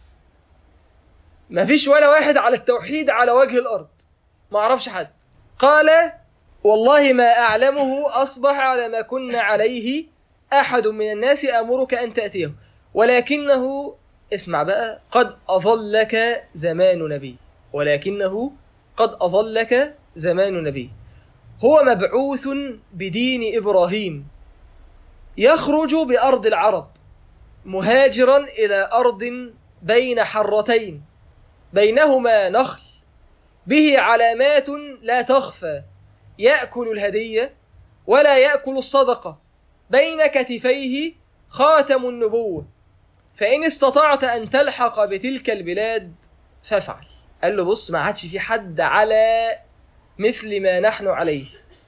ما فيش ولا واحد على التوحيد على وجه الأرض، ما أعرفش حد. قال: والله ما أعلمه أصبح على ما كنا عليه أحد من الناس أمرك أن تأتيه، ولكنه، اسمع بقى، قد أظلك زمان نبي، ولكنه قد أظلك زمان نبي، هو مبعوث بدين إبراهيم، يخرج بأرض العرب مهاجرا إلى أرض بين حرتين بينهما نخل، به علامات لا تخفى، يأكل الهدية ولا يأكل الصدقة، بين كتفيه خاتم النبوة، فإن استطعت أن تلحق بتلك البلاد فافعل. قال له: بص، ما عادش في حد على مثل ما نحن عليه،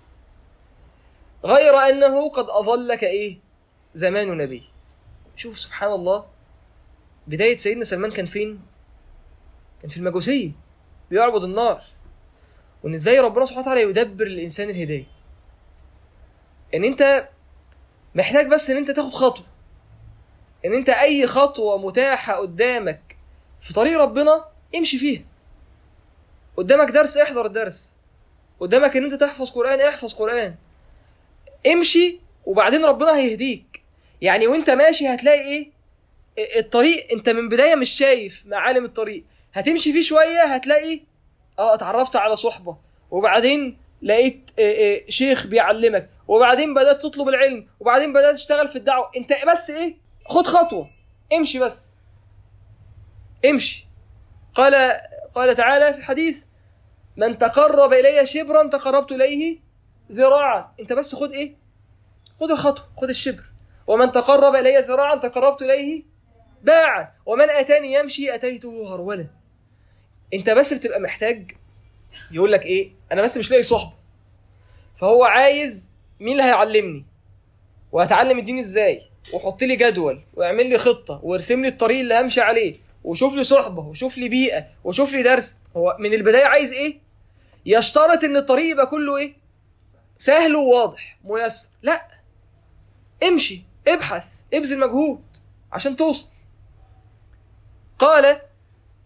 غير أنه قد أظلك إيه زمان نبي. شوف سبحان الله، بداية سيدنا سلمان كان فين؟ كان في المجوسية، بيعبد النار. وإن إزاي ربنا سبحانه وتعالى يدبر الإنسان الهداية. إن أنت محتاج بس إن أنت تاخد خطوة، إن أنت أي خطوة متاحة قدامك في طريق ربنا امشي فيها. قدامك درس، احضر الدرس. قدامك إن أنت تحفظ قرآن، احفظ قرآن. امشي، وبعدين ربنا هيهديك. يعني وانت ماشي هتلاقي ايه الطريق، انت من بداية مش شايف معالم الطريق، هتمشي فيه شوية هتلاقي اه اتعرفت على صحبة، وبعدين لقيت اه اه شيخ بيعلمك، وبعدين بدأت تطلب العلم، وبعدين بدأت تشتغل في الدعوة. انت بس ايه، خد خطوة، امشي بس، امشي. قال قال تعالى في الحديث: من تقرب إلي شبرا تقربت إليه ذراعا. انت بس خد ايه، خد الخطوة، خد الشبر. ومن تقرب إلي ذراعا تقربت إليه باعا، ومن أتاني يمشي أتيته هرولا. انت بس بتبقى محتاج، يقول لك ايه، انا بس مش لاقي صحبة، فهو عايز مين اللي هيعلمني، وهتعلم الدين ازاي، وحط لي جدول، واعمل لي خطة، وارسم لي الطريق اللي همشي عليه، وشوف لي صحبة، وشوف لي بيئة، وشوف لي درس. هو من البداية عايز ايه؟ يشترط ان الطريق يبقى كله ايه، سهل وواضح ميسر. لا، امشي، ابحث، ابذل مجهود عشان توصل. قال: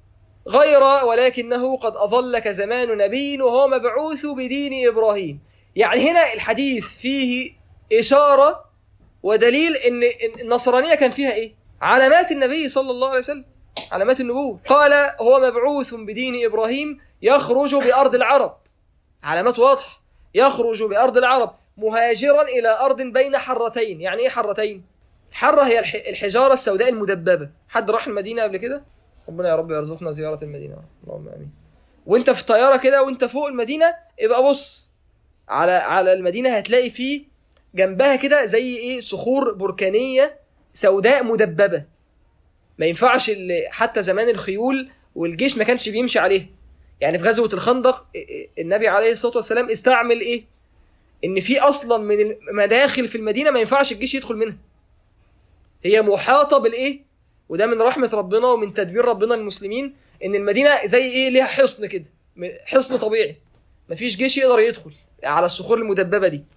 غير ولكنه قد أظلك زمان نبي وهو مبعوث بدين إبراهيم. يعني هنا الحديث فيه إشارة ودليل إن النصرانية كان فيها إيه؟ علامات النبي صلى الله عليه وسلم، علامات النبوة. قال هو مبعوث بدين إبراهيم يخرج بأرض العرب، علامات واضحة، يخرج بأرض العرب مهاجرا إلى أرض بين حرتين. يعني إيه حرتين؟ حرة هي الحجارة السوداء المدببة. حد راح المدينة قبل كده؟ ربنا يا رب يرزقنا زيارة المدينة، اللهم آمين. وانت في الطيارة كده وانت فوق المدينة ابقى بص على على المدينة، هتلاقي فيه جنبها كده زي ايه صخور بركانية سوداء مدببة. ما ينفعش حتى زمان الخيول والجيش ما كانش بيمشي عليه. يعني في غزوة الخندق النبي عليه الصلاة والسلام استعمل ايه؟ ان في اصلا من المداخل في المدينة ما ينفعش الجيش يدخل منها، هي محاطة بالايه؟ وده من رحمة ربنا ومن تدبير ربنا للمسلمين، ان المدينة زي ايه؟ ليها حصن كده، حصن طبيعي، مفيش جيش يقدر يدخل على الصخور المدببة دي.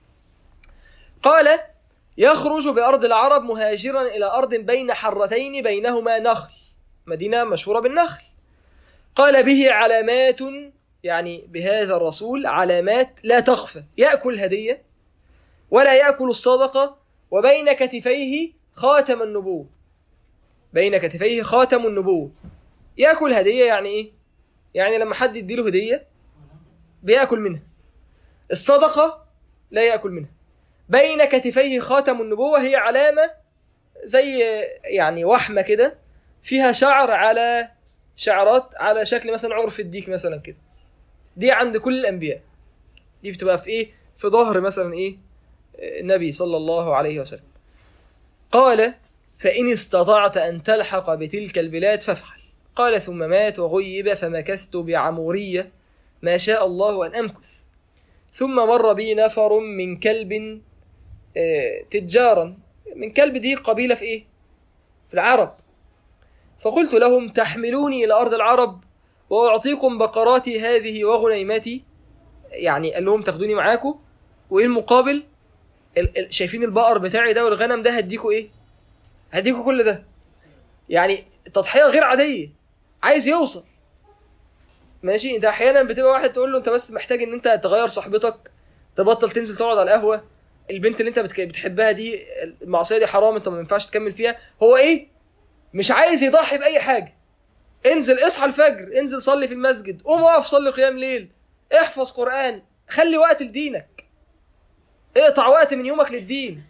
قال يخرج بأرض العرب مهاجرا إلى أرض بين حرتين بينهما نخل، مدينة مشهورة بالنخل. قال به علامات، يعني بهذا الرسول علامات لا تخفى، يأكل هدية ولا يأكل الصدقة، وبين كتفيه خاتم النبوة، بين كتفيه خاتم النبوة. يأكل هدية يعني إيه؟ يعني لما حد يديله هدية بيأكل منها. الصدقة لا يأكل منها. بين كتفيه خاتم النبوة هي علامة زي يعني وحمة كده فيها شعر على شعرات على شكل مثلا عرف الديك مثلا كده. دي عند كل الأنبياء، دي بتبقى في إيه؟ في ظهر مثلا إيه؟ النبي صلى الله عليه وسلم. قال فإن استطعت أن تلحق بتلك البلاد فافعل. قال ثم مات وغيب فمكثت بعمورية ما شاء الله أن أمكث. ثم مر بي نفر من كلب تجارا، من كلب دي قبيلة في إيه؟ في العرب. فقلت لهم تحملوني إلى أرض العرب وأعطيكم بقراتي هذه وغنيمتي. يعني قال لهم تاخدوني معاكم وإيه المقابل؟ شايفين البقر بتاعي ده والغنم ده هديكوا إيه؟ هديكوا كل ده. يعني تضحية غير عادية، عايز يوصل. ماشي، انت احيانا بتبقى واحد تقول له انت بس محتاج ان انت تغير صحبتك، تبطل تنزل تقعد على القهوة، البنت اللي انت بتحبها دي المعصية دي حرام انت ما ينفعش تكمل فيها. هو ايه؟ مش عايز يضحي بأي حاجة. انزل اصحى الفجر، انزل صلي في المسجد، قوم اقف صلي قيام ليل، احفظ قرآن، خلي وقت لدينك، اقطع وقت من يومك للدين.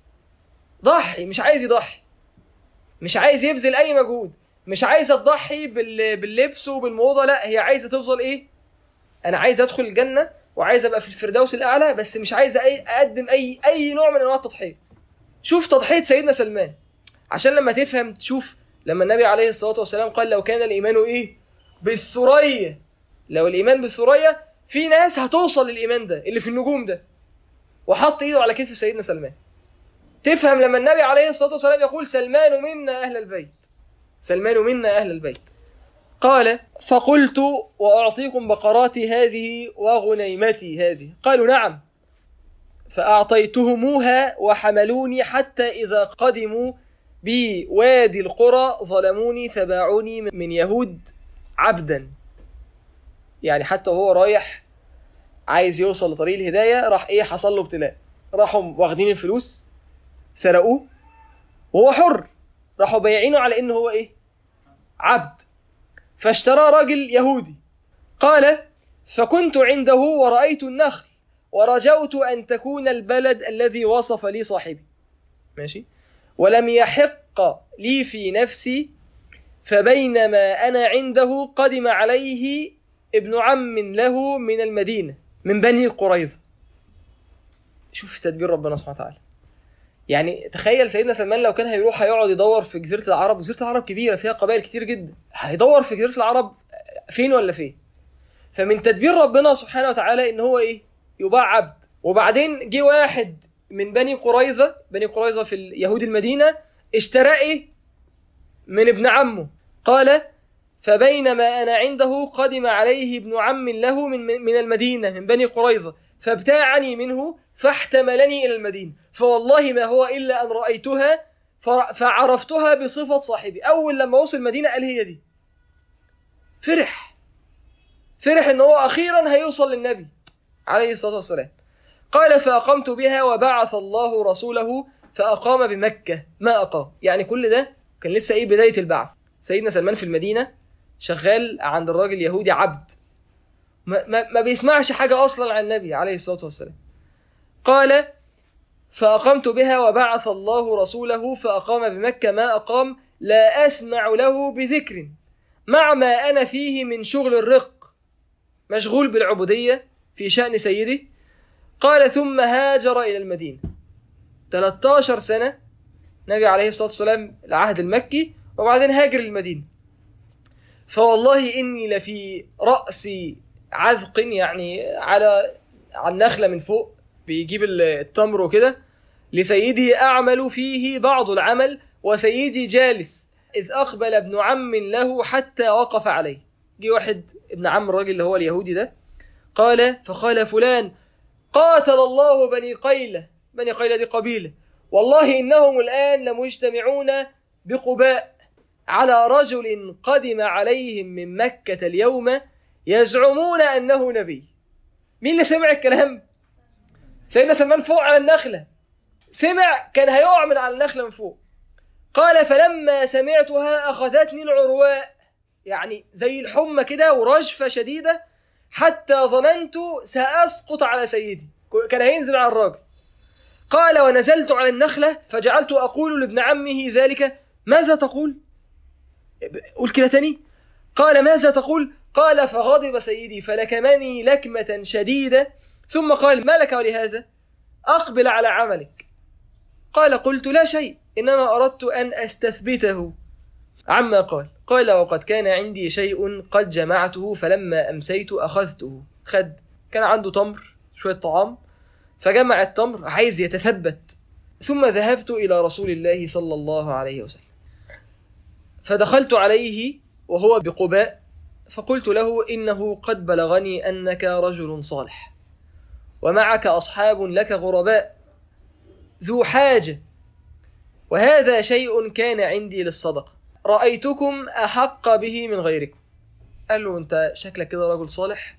ضحي، مش عايز يضحي، مش عايز يبذل اي مجهود، مش عايزه تضحي باللبس وبالموضه، لا هي عايزه تفضل ايه؟ انا عايز ادخل الجنه وعايز ابقى في الفردوس الاعلى، بس مش عايز اي اقدم اي اي نوع من انواع التضحيه. شوف تضحيه سيدنا سلمان، عشان لما تفهم تشوف لما النبي عليه الصلاه والسلام قال لو كان الايمان ايه؟ بالثريا. لو الايمان بالثريا، في ناس هتوصل للايمان ده اللي في النجوم ده، وحط ايده على كتف سيدنا سلمان. تفهم لما النبي عليه الصلاه والسلام يقول سلمان منا اهل البيت، سلمان منا أهل البيت. قال فقلت وأعطيكم بقراتي هذه وغنيمتي هذه. قالوا نعم. فأعطيتهموها وحملوني حتى إذا قدموا بوادي القرى ظلموني فباعوني من يهود عبدا. يعني حتى وهو رايح عايز يوصل لطريق الهداية راح إيه؟ حصل له ابتلاء، راحوا واخدين الفلوس سرقوه وهو حر، راحوا بيعينه على إنه هو إيه؟ عبد. فاشترى راجل يهودي. قال فكنت عنده ورأيت النخل ورجوت أن تكون البلد الذي وصف لي صاحبي. ماشي. ولم يحق لي في نفسي، فبينما أنا عنده قدم عليه ابن عم له من المدينة من بني قريظة. شوف تدبير ربنا سبحانه وتعالى. يعني تخيل سيدنا سلمان لو كان هيروح هيقعد يدور في جزيرة العرب، جزيرة العرب كبيرة فيها قبائل كتير جدا، هيدور في جزيرة العرب فين ولا فين. فمن تدبير ربنا سبحانه وتعالى ان هو ايه؟ يباع عبد. وبعدين جه واحد من بني قريظة، بني قريظة في اليهود المدينة، اشترى ايه؟ من ابن عمه. قال فبينما أنا عنده قدم عليه ابن عم له من من المدينة من بني قريظة فابتاعني منه فاحتملني إلى المدينة، فوالله ما هو إلا أن رأيتها فعرفتها بصفة صاحبي. أول لما وصل المدينة قال هي دي. فرح فرح إن هو أخيرا هيوصل للنبي عليه الصلاة والسلام. قال فأقمت بها وبعث الله رسوله فأقام بمكة ما أقام. يعني كل ده كان لسه إيه بداية البعث. سيدنا سلمان في المدينة شغال عند الراجل اليهودي عبد ما, ما, ما بيسمعش حاجة أصلا عن النبي عليه الصلاة والسلام. قال فأقمت بها وبعث الله رسوله فأقام بمكة ما أقام لا أسمع له بذكر مع ما أنا فيه من شغل الرق، مشغول بالعبودية في شأن سيدي. قال ثم هاجر إلى المدينة ثلاثة عشر سنة النبي عليه الصلاة والسلام العهد المكي، وبعدين هاجر المدينة. فوالله إني لفي رأس عذق، يعني على على النخلة من فوق بيجيب التمر وكده، لسيدي أعمل فيه بعض العمل وسيدي جالس، إذ أقبل ابن عم له حتى وقف عليه. جي واحد ابن عم الراجل اللي هو اليهودي ده، قال فقال فلان قاتل الله بني قيلة. بني قيلة دي قبيلة، والله إنهم الآن لمجتمعون بقباء على رجل قدم عليهم من مكة اليوم يزعمون أنه نبي. مين اللي سمع الكلام؟ سيدنا سلمان فوق على النخلة، سمع كان هيقع من على النخلة من فوق. قال فلما سمعتها أخذتني العرواء، يعني زي الحمى كده ورجفة شديدة، حتى ظننت سأسقط على سيدي، كان هينزل على الراجل. قال ونزلت على النخلة فجعلت أقول لابن عمه ذلك ماذا تقول؟ قل كده تاني. قال ماذا تقول؟ قال فغضب سيدي فلكمني لكمة شديدة، ثم قال ما لك ولهذا؟ أقبل على عملك. قال قلت لا شيء، إنما أردت أن أستثبته عما قال. قال وقد كان عندي شيء قد جمعته فلما أمسيت أخذته. خد كان عنده تمر شوية طعام فجمع التمر عايز يتثبت. ثم ذهبت إلى رسول الله صلى الله عليه وسلم فدخلت عليه وهو بقباء فقلت له إنه قد بلغني أنك رجل صالح ومعك أصحاب لك غرباء ذو حاجة، وهذا شيء كان عندي للصدقة، رأيتكم أحق به من غيركم. قال له أنت شكلك كده رجل صالح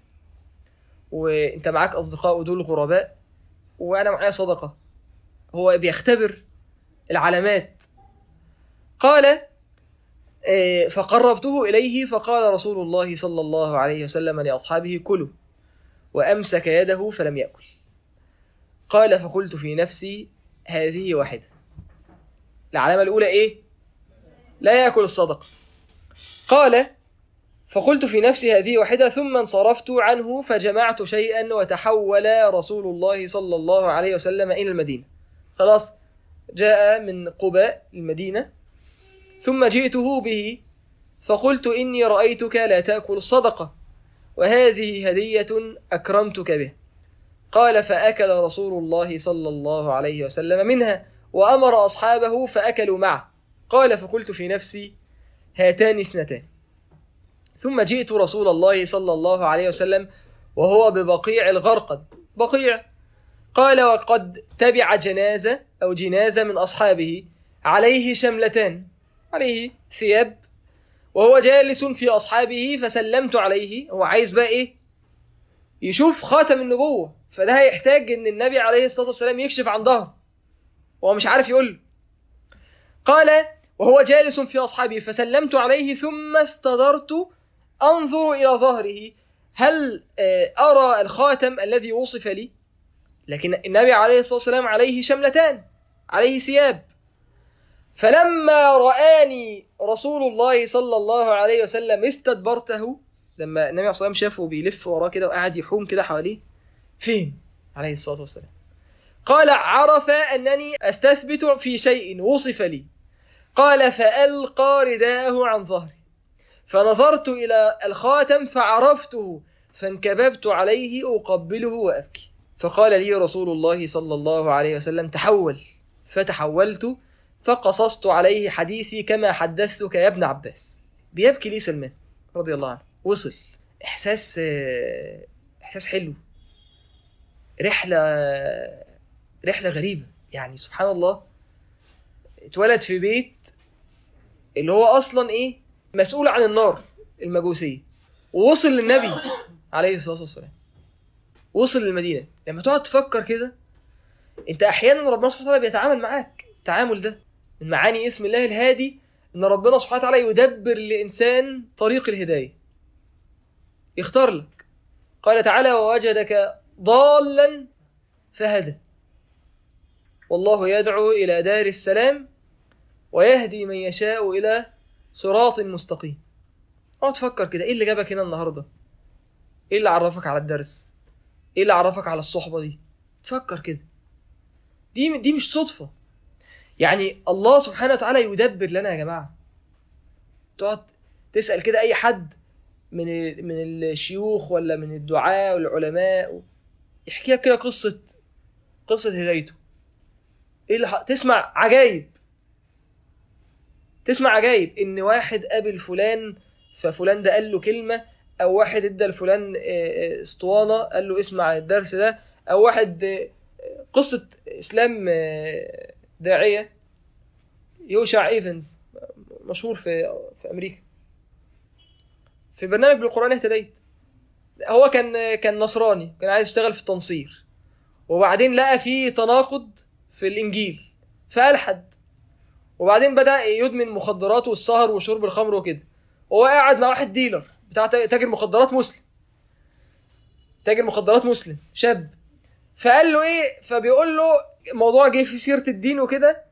وأنت معاك أصدقاء ودول غرباء وأنا معايا صدقة. هو بيختبر العلامات. قال فقربته إليه فقال رسول الله صلى الله عليه وسلم لأصحابه كلوا، وأمسك يده فلم يأكل. قال فقلت في نفسي هذه واحدة. العلامة الأولى إيه؟ لا يأكل الصدقة. قال فقلت في نفسي هذه واحدة، ثم انصرفت عنه فجمعت شيئا وتحول رسول الله صلى الله عليه وسلم إلى المدينة. خلاص جاء من قباء المدينة، ثم جئته به فقلت إني رأيتك لا تأكل الصدقة وهذه هدية أكرمتك به. قال فأكل رسول الله صلى الله عليه وسلم منها وأمر أصحابه فأكلوا معه. قال فقلت في نفسي هاتان اثنتان. ثم جئت رسول الله صلى الله عليه وسلم وهو ببقيع الغرقد. بقيع قال وقد تبع جنازة أو جنازة من أصحابه عليه شملتان، عليه ثياب، وهو جالس في أصحابه فسلمت عليه. هو عايز بقى إيه؟ يشوف خاتم النبوة، فده هيحتاج إن النبي عليه الصلاة والسلام يكشف عن ظهره وهو مش عارف يقول. قال وهو جالس في أصحابه فسلمت عليه ثم استدرت أنظر إلى ظهره هل أرى الخاتم الذي وصف لي، لكن النبي عليه الصلاة والسلام عليه شملتان، عليه ثياب. فلما رآني رسول الله صلى الله عليه وسلم استدبرته، لما النبي عليه الصلاة والسلام شافه بيلف وراه كده وقاعد يحوم كده حواليه، فين عليه الصلاة والسلام؟ قال عرف أنني أستثبت في شيء وصف لي. قال فألقى رداءه عن ظهري فنظرت إلى الخاتم فعرفته فانكببت عليه أقبله وأبكي. فقال لي رسول الله صلى الله عليه وسلم تحول، فتحولت فقصصت عليه حديثي كما حدثتك يا ابن عباس. بيبكي لي سلمان رضي الله عنه. وصل إحساس إحساس حلو، رحلة رحلة غريبة. يعني سبحان الله اتولد في بيت اللي هو أصلا إيه مسؤول عن النار المجوسية، ووصل للنبي عليه الصلاة والسلام، وصل للمدينة. لما تقعد تفكر كده، انت احيانا ربنا سبحانه وتعالى بيتعامل معاك التعامل ده. من معاني اسم الله الهادي ان ربنا سبحانه وتعالى يدبر لإنسان طريق الهداية، يختار لك. قال تعالى: ووجدك ضالا فهدى، والله يدعو إلى دار السلام ويهدي من يشاء إلى صراط مستقيم. اقعد تفكر كده، ايه اللي جابك هنا النهاردة؟ ايه اللي عرفك على الدرس؟ ايه اللي عرفك على الصحبة دي؟ تفكر كده، دي دي مش صدفة. يعني الله سبحانه وتعالى يدبر لنا يا جماعة. تقعد تسأل كده أي حد من من الشيوخ ولا من الدعاة والعلماء، يحكي لك كده قصة قصة هدايته. ايه اللي ح... تسمع عجائب، تسمع عجائب ان واحد قابل فلان ففلان ده قال له كلمة، او واحد ادى لفلان اسطوانة قال له اسمع الدرس ده، او واحد قصة اسلام داعية يوشع ايفنز مشهور في في امريكا، في برنامج بالقرآن اهتديت. هو كان كان نصراني، كان عايز يشتغل في التنصير، وبعدين لقى فيه تناقض في الانجيل فألحد، وبعدين بدأ يدمن مخدرات والسهر وشرب الخمر وكده. هو قاعد مع واحد ديلر بتاع تاجر مخدرات مسلم، تاجر مخدرات مسلم شاب، فقال له ايه، فبيقول له موضوع جه في سيرة الدين وكده،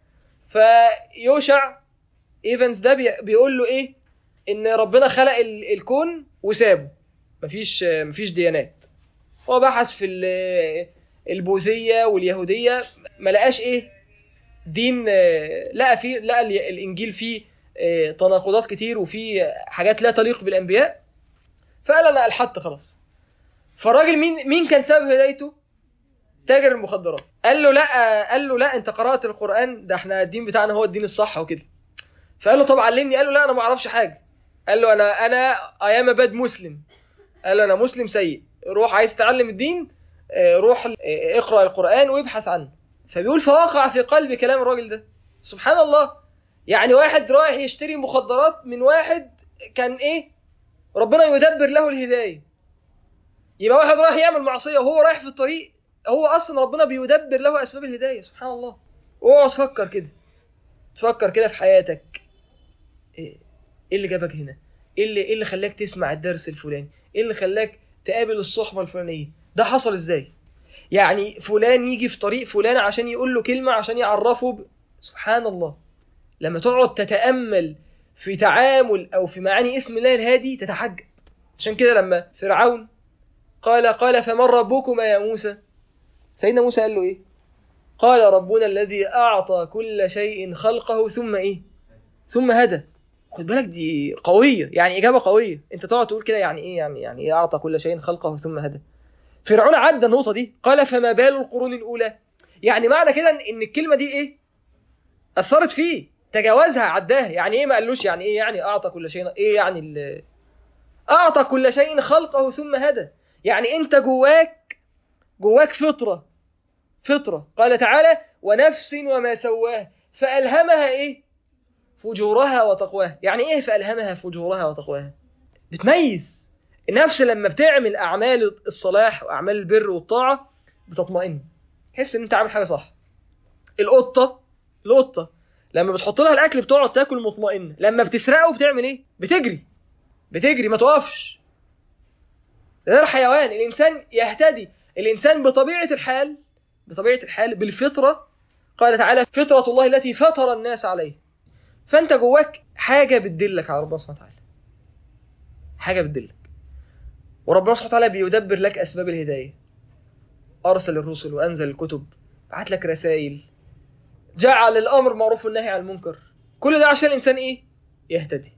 فيوشع ايفنز ده بيقول له ايه، ان ربنا خلق الكون وسابه، مفيش مفيش ديانات. هو بحث في البوذية واليهودية ما لقاش ايه دين، لقى فيه لقى الانجيل فيه تناقضات كتير وفيه حاجات لا تليق بالانبياء، فقال انا الحدت خلاص. فالراجل مين مين كان سبب هدايته؟ تاجر المخدرات. قال له لا قال له لا انت قرأت القرآن ده، احنا الدين بتاعنا هو الدين الصح وكده. فقال له طب علمني. قال له لا انا ما اعرفش حاجه. قال له انا انا ايام باد مسلم. قال له انا مسلم سيء. روح عايز تتعلم الدين، روح اقرأ القرآن وابحث عنه. فبيقول فوقع في قلبي كلام الراجل ده. سبحان الله، يعني واحد رايح يشتري مخدرات من واحد كان ايه ربنا يدبر له الهداية. يبقى واحد رايح يعمل معصية وهو رايح في الطريق، هو اصلا ربنا بيدبر له اسباب الهداية. سبحان الله. اقعد تفكر كده، تفكر كده في حياتك، ايه اللي جابك هنا؟ ايه اللي ايه اللي خلاك تسمع الدرس الفلاني؟ ايه اللي خلاك تقابل الصحبة الفلانية؟ ده حصل ازاي؟ يعني فلان يجي في طريق فلان عشان يقول له كلمة عشان يعرفه ب... سبحان الله. لما تقعد تتأمل في تعامل أو في معاني اسم الله الهادي تتحجب. عشان كده لما فرعون قال قال فمن ربكما يا موسى، سيدنا موسى قال له إيه؟ قال ربنا الذي أعطى كل شيء خلقه ثم إيه؟ ثم هدى. خد بالك دي قوية، يعني إجابة قوية. أنت تقعد تقول كده يعني إيه يعني يعني إيه أعطى كل شيء خلقه ثم هدى؟ فرعون عدى النقطة دي، قال فما بال القرون الأولى. يعني معنى كده إن الكلمة دي إيه؟ أثرت فيه، تجاوزها، عداها. يعني إيه ما قالوش يعني إيه يعني أعطى كل شيء؟ إيه يعني ال... أعطى كل شيء خلقه ثم هدى. يعني أنت جواك جواك فطرة فطرة. قال تعالى ونفس وما سواها فألهمها إيه؟ فجورها وتقواها. يعني إيه فألهمها فجورها وتقواها؟ بتميز النفس لما بتعمل أعمال الصلاح وأعمال البر والطاعة، بتطمئن، تحس إن أنت عامل حاجة صح. القطة القطة لما بتحط لها الأكل بتقعد تاكل مطمئنة، لما بتسرقه بتعمل إيه؟ بتجري بتجري ما توقفش. ده الحيوان. الإنسان يهتدي، الإنسان بطبيعة الحال بطبيعة الحال بالفطرة. قال تعالى فطرة الله التي فطر الناس عليه. فأنت جواك حاجة بتدلك على ربنا سبحانه وتعالى، حاجة بتدلك. وربنا سبحانه وتعالى بيدبر لك أسباب الهداية. أرسل الرسل وأنزل الكتب، بعت لك رسائل، جعل الأمر معروف والنهي عن المنكر. كل ده عشان الإنسان إيه؟ يهتدي.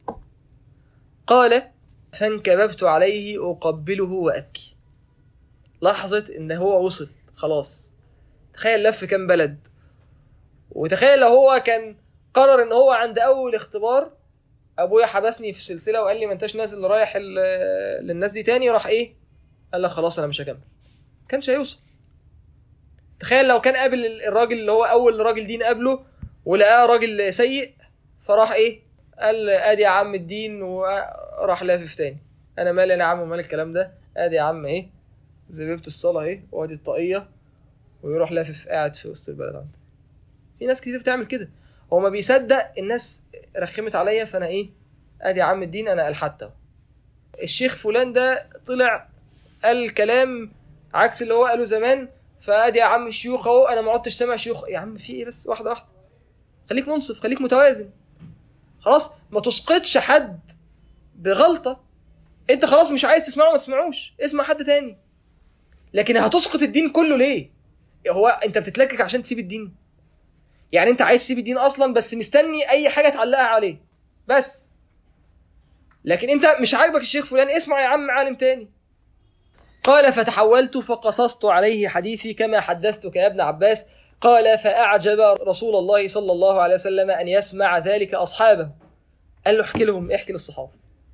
قال فانكببت عليه أقبله وأبكي. لحظة إن هو وصل خلاص. تخيل لف كام بلد، وتخيل لو هو كان قرر إن هو عند أول اختبار أبويا حبسني في سلسلة وقال لي ما انتش نازل رايح للناس دي تاني، راح إيه؟ قال لك خلاص أنا مش هكمل. كانش هيوصل. تخيل لو كان قابل الراجل اللي هو أول راجل دين قابله ولقاه راجل سيء، فراح إيه؟ قال ادي يا عم الدين، وراح لافف تاني. انا مالي انا يا عم ومال الكلام ده، ادي يا عم ايه زبيبه الصلاه اهي، وادي الطاقيه، ويروح لافف قاعد في وسط البلد عنده. في ناس كتير بتعمل كده، هو ما بيصدق الناس رخمت عليا فانا ايه، ادي يا عم الدين انا الحدته. الشيخ فلان ده طلع قال كلام عكس اللي هو قاله زمان، فادي يا عم الشيوخ اهو، انا ما عدتش سامع شيوخ. يا عم في ايه بس، واحده واحده، خليك منصف، خليك متوازن. خلاص ما تسقطش حد بغلطه، انت خلاص مش عايز تسمعه ما تسمعوش، اسمع حد تاني. لكن هتسقط الدين كله ليه؟ هو انت بتتلكك عشان تسيب الدين؟ يعني انت عايز تسيب الدين اصلا بس مستني اي حاجه تعلقها عليه بس. لكن انت مش عاجبك الشيخ فلان، اسمع يا عم عالم تاني. قال فتحولت فقصصت عليه حديثي كما حدثتك يا ابن عباس. قال فأعجب رسول الله صلى الله عليه وسلم أن يسمع ذلك أصحابه. قال له احكي لهم، احكي للصحابة.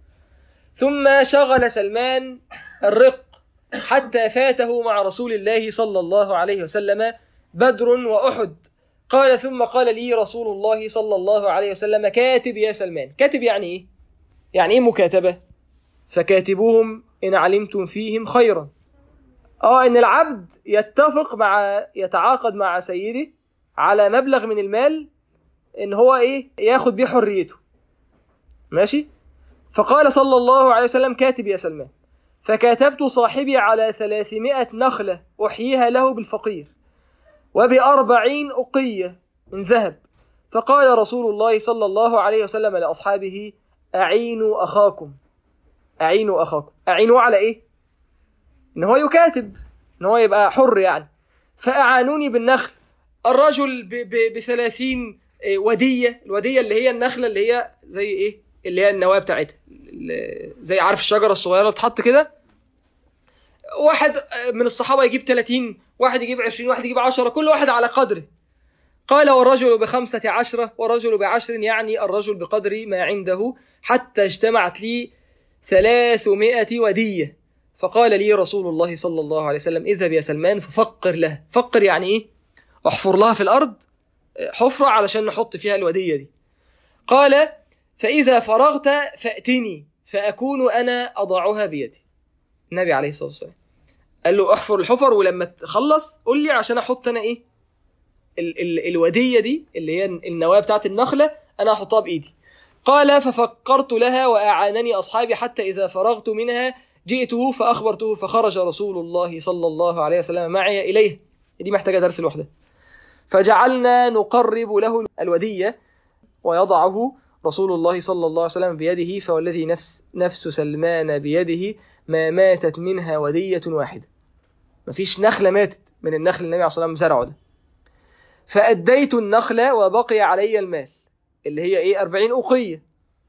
ثم شغل سلمان الرق حتى فاته مع رسول الله صلى الله عليه وسلم بدر وأحد. قال ثم قال لي رسول الله صلى الله عليه وسلم كاتب يا سلمان. كاتب يعني إيه؟ يعني إيه مكاتبة؟ فكاتبوهم إن علمتم فيهم خيرا. آه إن العبد يتفق مع يتعاقد مع سيده على مبلغ من المال إن هو إيه ياخد بيه حريته، ماشي. فقال صلى الله عليه وسلم كاتب يا سلمان. فكاتبت صاحبي على ثلاثمائة نخلة أحييها له بالفقير وبأربعين أقية من ذهب. فقال رسول الله صلى الله عليه وسلم لأصحابه أعينوا أخاكم. أعينوا أخاكم، أعينوا على إيه؟ إن هو يكاتب، إن هو يبقى حر يعني. فأعانوني بالنخل، الرجل بثلاثين ودية. الودية اللي هي النخلة اللي هي زي إيه؟ اللي هي النواة بتاعتها، زي عارف الشجرة الصغيرة اللي تحط كده. واحد من الصحابة يجيب ثلاثين، واحد يجيب عشرين، واحد يجيب عشرة، كل واحد على قدره. قال والرجل بخمسة عشرة والرجل بعشر، يعني الرجل بقدر ما عنده، حتى اجتمعت لي ثلاثمائة ودية. فقال لي رسول الله صلى الله عليه وسلم اذهب يا سلمان ففقر له. فقر يعني ايه؟ احفر لها في الأرض حفرة علشان نحط فيها الودية دي. قال فإذا فرغت فأتني فأكون أنا أضعها بيدي. النبي عليه الصلاة والسلام قال له احفر الحفر ولما تخلص قل لي عشان أحط أنا إيه ال ال الودية دي اللي هي النواة بتاعت النخلة، أنا أحطها بإيدي. قال ففكرت لها وأعانني أصحابي حتى إذا فرغت منها جئته فأخبرته فخرج رسول الله صلى الله عليه وسلم معي إليه. دي محتاجة درس لوحده. فجعلنا نقرب له الودية ويضعه رسول الله صلى الله عليه وسلم بيده، فوالذي نفس, نفس سلمان بيده ما ماتت منها ودية واحدة. مفيش نخلة ماتت من النخل النبي عليه الصلاة والسلام زرعه ده. فأديت النخلة وبقي علي المال اللي هي إيه أربعين أقية.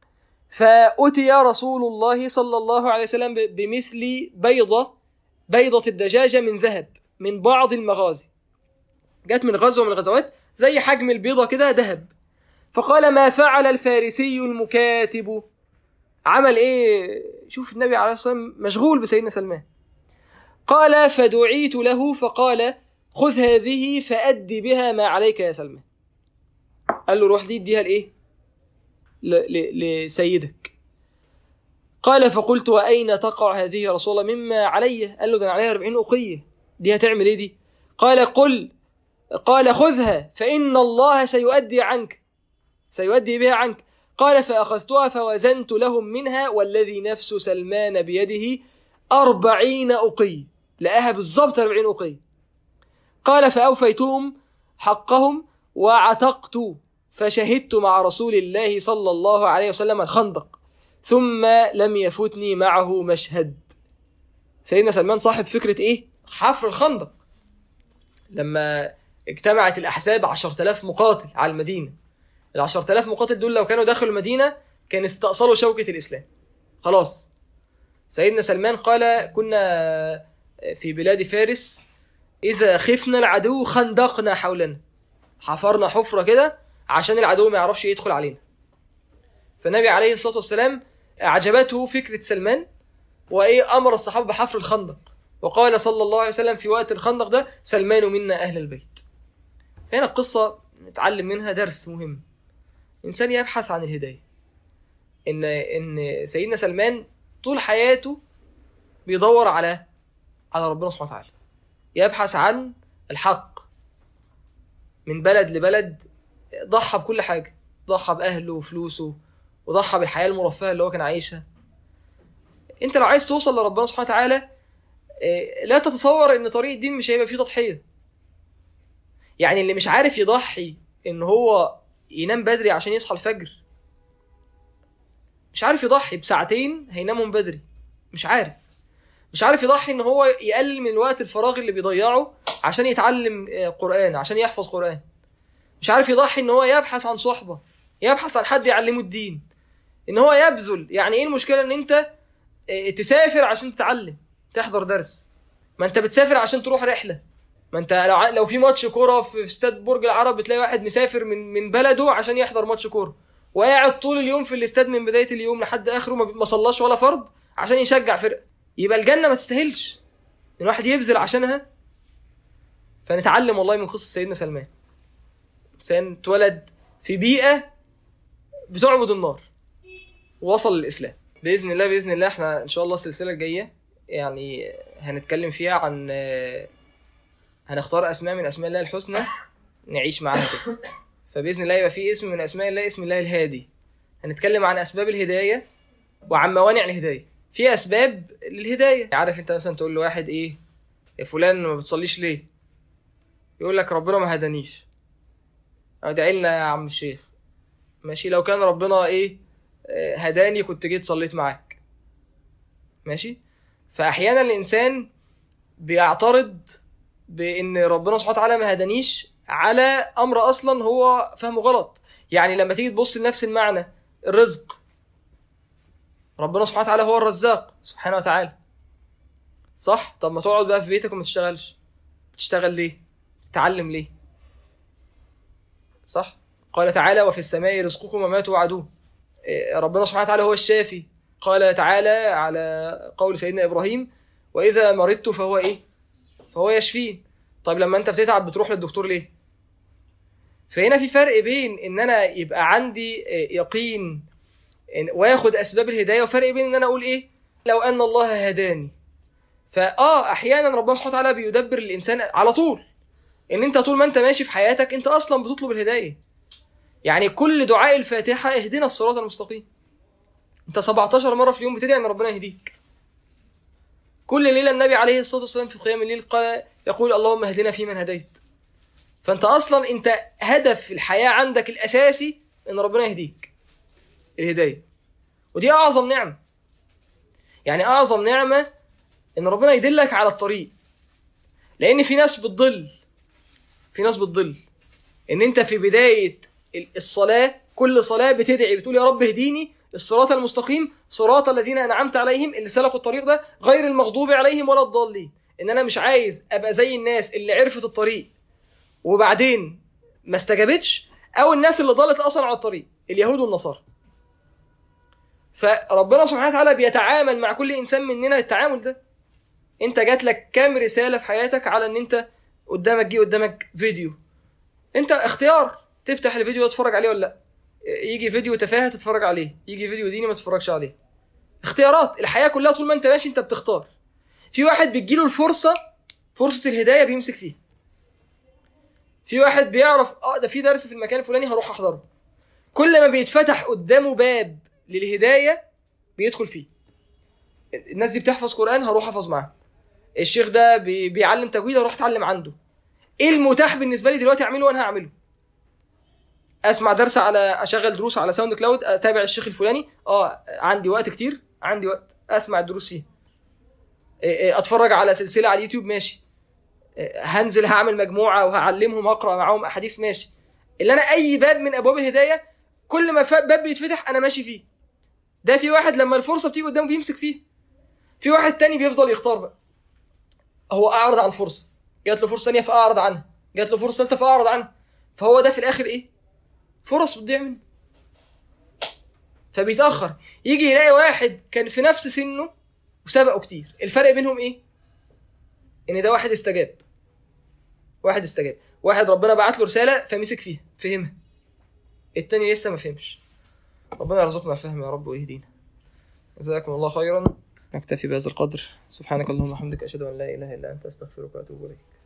فأتي رسول الله صلى الله عليه وسلم بمثل بيضة بيضة الدجاجة من ذهب من بعض المغازي، جت من غزوة من الغزوات زي حجم البيضة كده ذهب. فقال ما فعل الفارسي المكاتب؟ عمل إيه؟ شوف النبي عليه الصلاة والسلام مشغول بسيدنا سلمان. قال فدعيت له فقال خذ هذه فأدي بها ما عليك يا سلمان. قال له روح دي اديها لإيه؟ لسيدك. قال فقلت وأين تقع هذه يا رسول الله مما علي؟ قال له ده عليها أربعين أقية، دي هتعمل إيه دي؟ قال قل قال خذها فإن الله سيؤدي عنك سيؤدي بها عنك. قال فأخذتها فوزنت لهم منها والذي نفس سلمان بيده أربعين أقية، لقاها بالضبط أربعين أقية. قال فأوفيتهم حقهم وعتقت فشهدت مع رسول الله صلى الله عليه وسلم الخندق، ثم لم يفوتني معه مشهد. سيدنا سلمان صاحب فكرة إيه؟ حفر الخندق. لما اجتمعت الأحزاب عشرة آلاف مقاتل على المدينة، العشرة آلاف مقاتل دول لو كانوا داخلوا المدينة كان استأصلوا شوكة الإسلام خلاص. سيدنا سلمان قال كنا في بلاد فارس إذا خفنا العدو خندقنا حولنا، حفرنا حفرة كده عشان العدو ما يعرفش يدخل علينا. فالنبي عليه الصلاة والسلام أعجبته فكرة سلمان، وإيه أمر الصحابة بحفر الخندق، وقال صلى الله عليه وسلم في وقت الخندق ده سلمان منا أهل البيت. هنا القصة نتعلم منها درس مهم. إنسان يبحث عن الهداية، إن إن سيدنا سلمان طول حياته بيدور على على ربنا سبحانه وتعالى، يبحث عن الحق من بلد لبلد، ضحى بكل حاجة، ضحى بأهله وفلوسه، وضحى بالحياة المرفهة اللي هو كان عايشها. انت لو عايز توصل لربنا سبحانه وتعالى لا تتصور ان طريق الدين مش هيبقى فيه تضحية. يعني اللي مش عارف يضحي ان هو ينام بدري عشان يصحى الفجر، مش عارف يضحي بساعتين هيناموا من بدري، مش عارف مش عارف يضحي ان هو يقلل من الوقت الفراغ اللي بيضيعه عشان يتعلم قرآن، عشان يحفظ قرآن. مش عارف يضحي ان هو يبحث عن صحبة، يبحث عن حد يعلمه الدين، ان هو يبذل. يعني ايه المشكلة ان انت تسافر عشان تتعلم، تحضر درس؟ ما انت بتسافر عشان تروح رحلة. ما انت لو لو في ماتش كوره في استاد برج العرب بتلاقي واحد مسافر من من بلده عشان يحضر ماتش كوره، وقاعد طول اليوم في الاستاد من بدايه اليوم لحد اخره ما صلاش ولا فرض عشان يشجع فرقه. يبقى الجنه ما تستاهلش ان الواحد يبذل عشانها. فنتعلم والله من قصه سيدنا سلمان، انسان اتولد في بيئه بتعبد النار ووصل للاسلام. باذن الله باذن الله احنا ان شاء الله السلسله الجايه يعني هنتكلم فيها عن، هنختار اسماء من اسماء الله الحسنى نعيش معاها كده. فباذن الله يبقى في اسم من اسماء الله اسم الله الهادي. هنتكلم عن اسباب الهدايه وعن موانع الهدايه. في اسباب للهدايه، عارف انت مثلا تقول لواحد ايه يا فلان ما بتصليش ليه، يقول لك ربنا ما هدانيش. ادعي لنا يا عم الشيخ. ماشي، لو كان ربنا ايه هداني كنت جيت صليت معاك. ماشي. فاحيانا الانسان بيعترض بان ربنا سبحانه وتعالى ما هدانيش على امر اصلا هو فهمه غلط. يعني لما تيجي تبص لنفس المعنى، الرزق، ربنا سبحانه وتعالى هو الرزاق سبحانه وتعالى، صح؟ طب ما تقعد بقى في بيتك وما تشتغلش، تشتغل ليه؟ تتعلم ليه؟ صح؟ قال تعالى وفي السماء رزقكم وما توعدون. ربنا سبحانه وتعالى هو الشافي، قال تعالى على قول سيدنا ابراهيم واذا مرضت فهو ايه؟ فهو يشفين. طيب لما انت بتتعب بتروح للدكتور ليه؟ فهنا في فرق بين ان انا يبقى عندي يقين واخد اسباب الهدايه، وفرق بين ان انا اقول ايه لو ان الله هداني. فاه احيانا ربنا سبحانه وتعالى بيدبر الانسان على طول، ان انت طول ما انت ماشي في حياتك انت اصلا بتطلب الهدايه. يعني كل دعاء الفاتحه اهدنا الصراط المستقيم، انت سبعتاشر مره في اليوم بتدعي ان ربنا يهديك. كل ليله النبي عليه الصلاه والسلام في قيام الليل قال يقول اللهم اهدنا فيمن هديت. فانت اصلا انت هدف الحياه عندك الاساسي ان ربنا يهديك، الهدايه. ودي اعظم نعمه، يعني اعظم نعمه ان ربنا يدلك على الطريق. لان في ناس بتضل في ناس بتضل ان انت في بدايه الصلاه كل صلاه بتدعي بتقول يا رب اهديني الصراط المستقيم صراط الذين انعمت عليهم، اللي سلكوا الطريق ده، غير المغضوب عليهم ولا الضالين. ان انا مش عايز ابقى زي الناس اللي عرفت الطريق وبعدين ما استجابتش، او الناس اللي ضلت اصلا على الطريق، اليهود والنصارى. فربنا سبحانه وتعالى بيتعامل مع كل انسان مننا التعامل ده. انت جات لك كام رساله في حياتك على ان انت قدامك جه قدامك فيديو، انت اختيار تفتح الفيديو وتتفرج عليه ولا لا. يجي فيديو تفاهه تتفرج عليه، يجي فيديو ديني ما تتفرجش عليه. اختيارات الحياه كلها طول ما انت ماشي انت بتختار. في واحد بتجيله الفرصه، فرصه الهدايه بيمسك فيها. في واحد بيعرف اه ده في درس في المكان الفلاني هروح احضره، كل ما بيتفتح قدامه باب للهدايه بيدخل فيه. الناس دي بتحفظ قرآن هروح احفظ معاه، الشيخ ده بي بيعلم تجويد هروح اتعلم عنده. ايه المتاح بالنسبه لي دلوقتي اعمله وانا هعمله؟ اسمع درس على اشغل دروس على ساوند كلاود، اتابع الشيخ الفلاني، اه عندي وقت كتير، عندي وقت اسمع الدروس فيه. اتفرج على سلسله على اليوتيوب، ماشي. هنزل هعمل مجموعه وهعلمهم اقرا معاهم احاديث، ماشي. اللي انا اي باب من ابواب الهدايه كل ما باب بيتفتح انا ماشي فيه. ده في واحد لما الفرصه بتيجي قدامه بيمسك فيه. في واحد تاني بيفضل يختار بقى، هو اعرض عن فرصه، جات له فرصه ثانيه فاعرض عنها، جات له فرصه ثالثه فاعرض عنها. فهو ده في الاخر ايه؟ فرص بتضيع منه، فبيتاخر. يجي يلاقي واحد كان في نفس سنه وسبقه كتير، الفرق بينهم ايه؟ ان ده واحد استجاب واحد استجاب واحد ربنا بعت له رساله فمسك فيها فهمها، التاني لسه ما فهمش. ربنا يرزقنا الفهم يا رب ويهدينا. جزاكم الله خيرا. نكتفي بهذا القدر. سبحانك اللهم وبحمدك، أشهد أن لا إله إلا أنت، أستغفرك وأتوب إليك.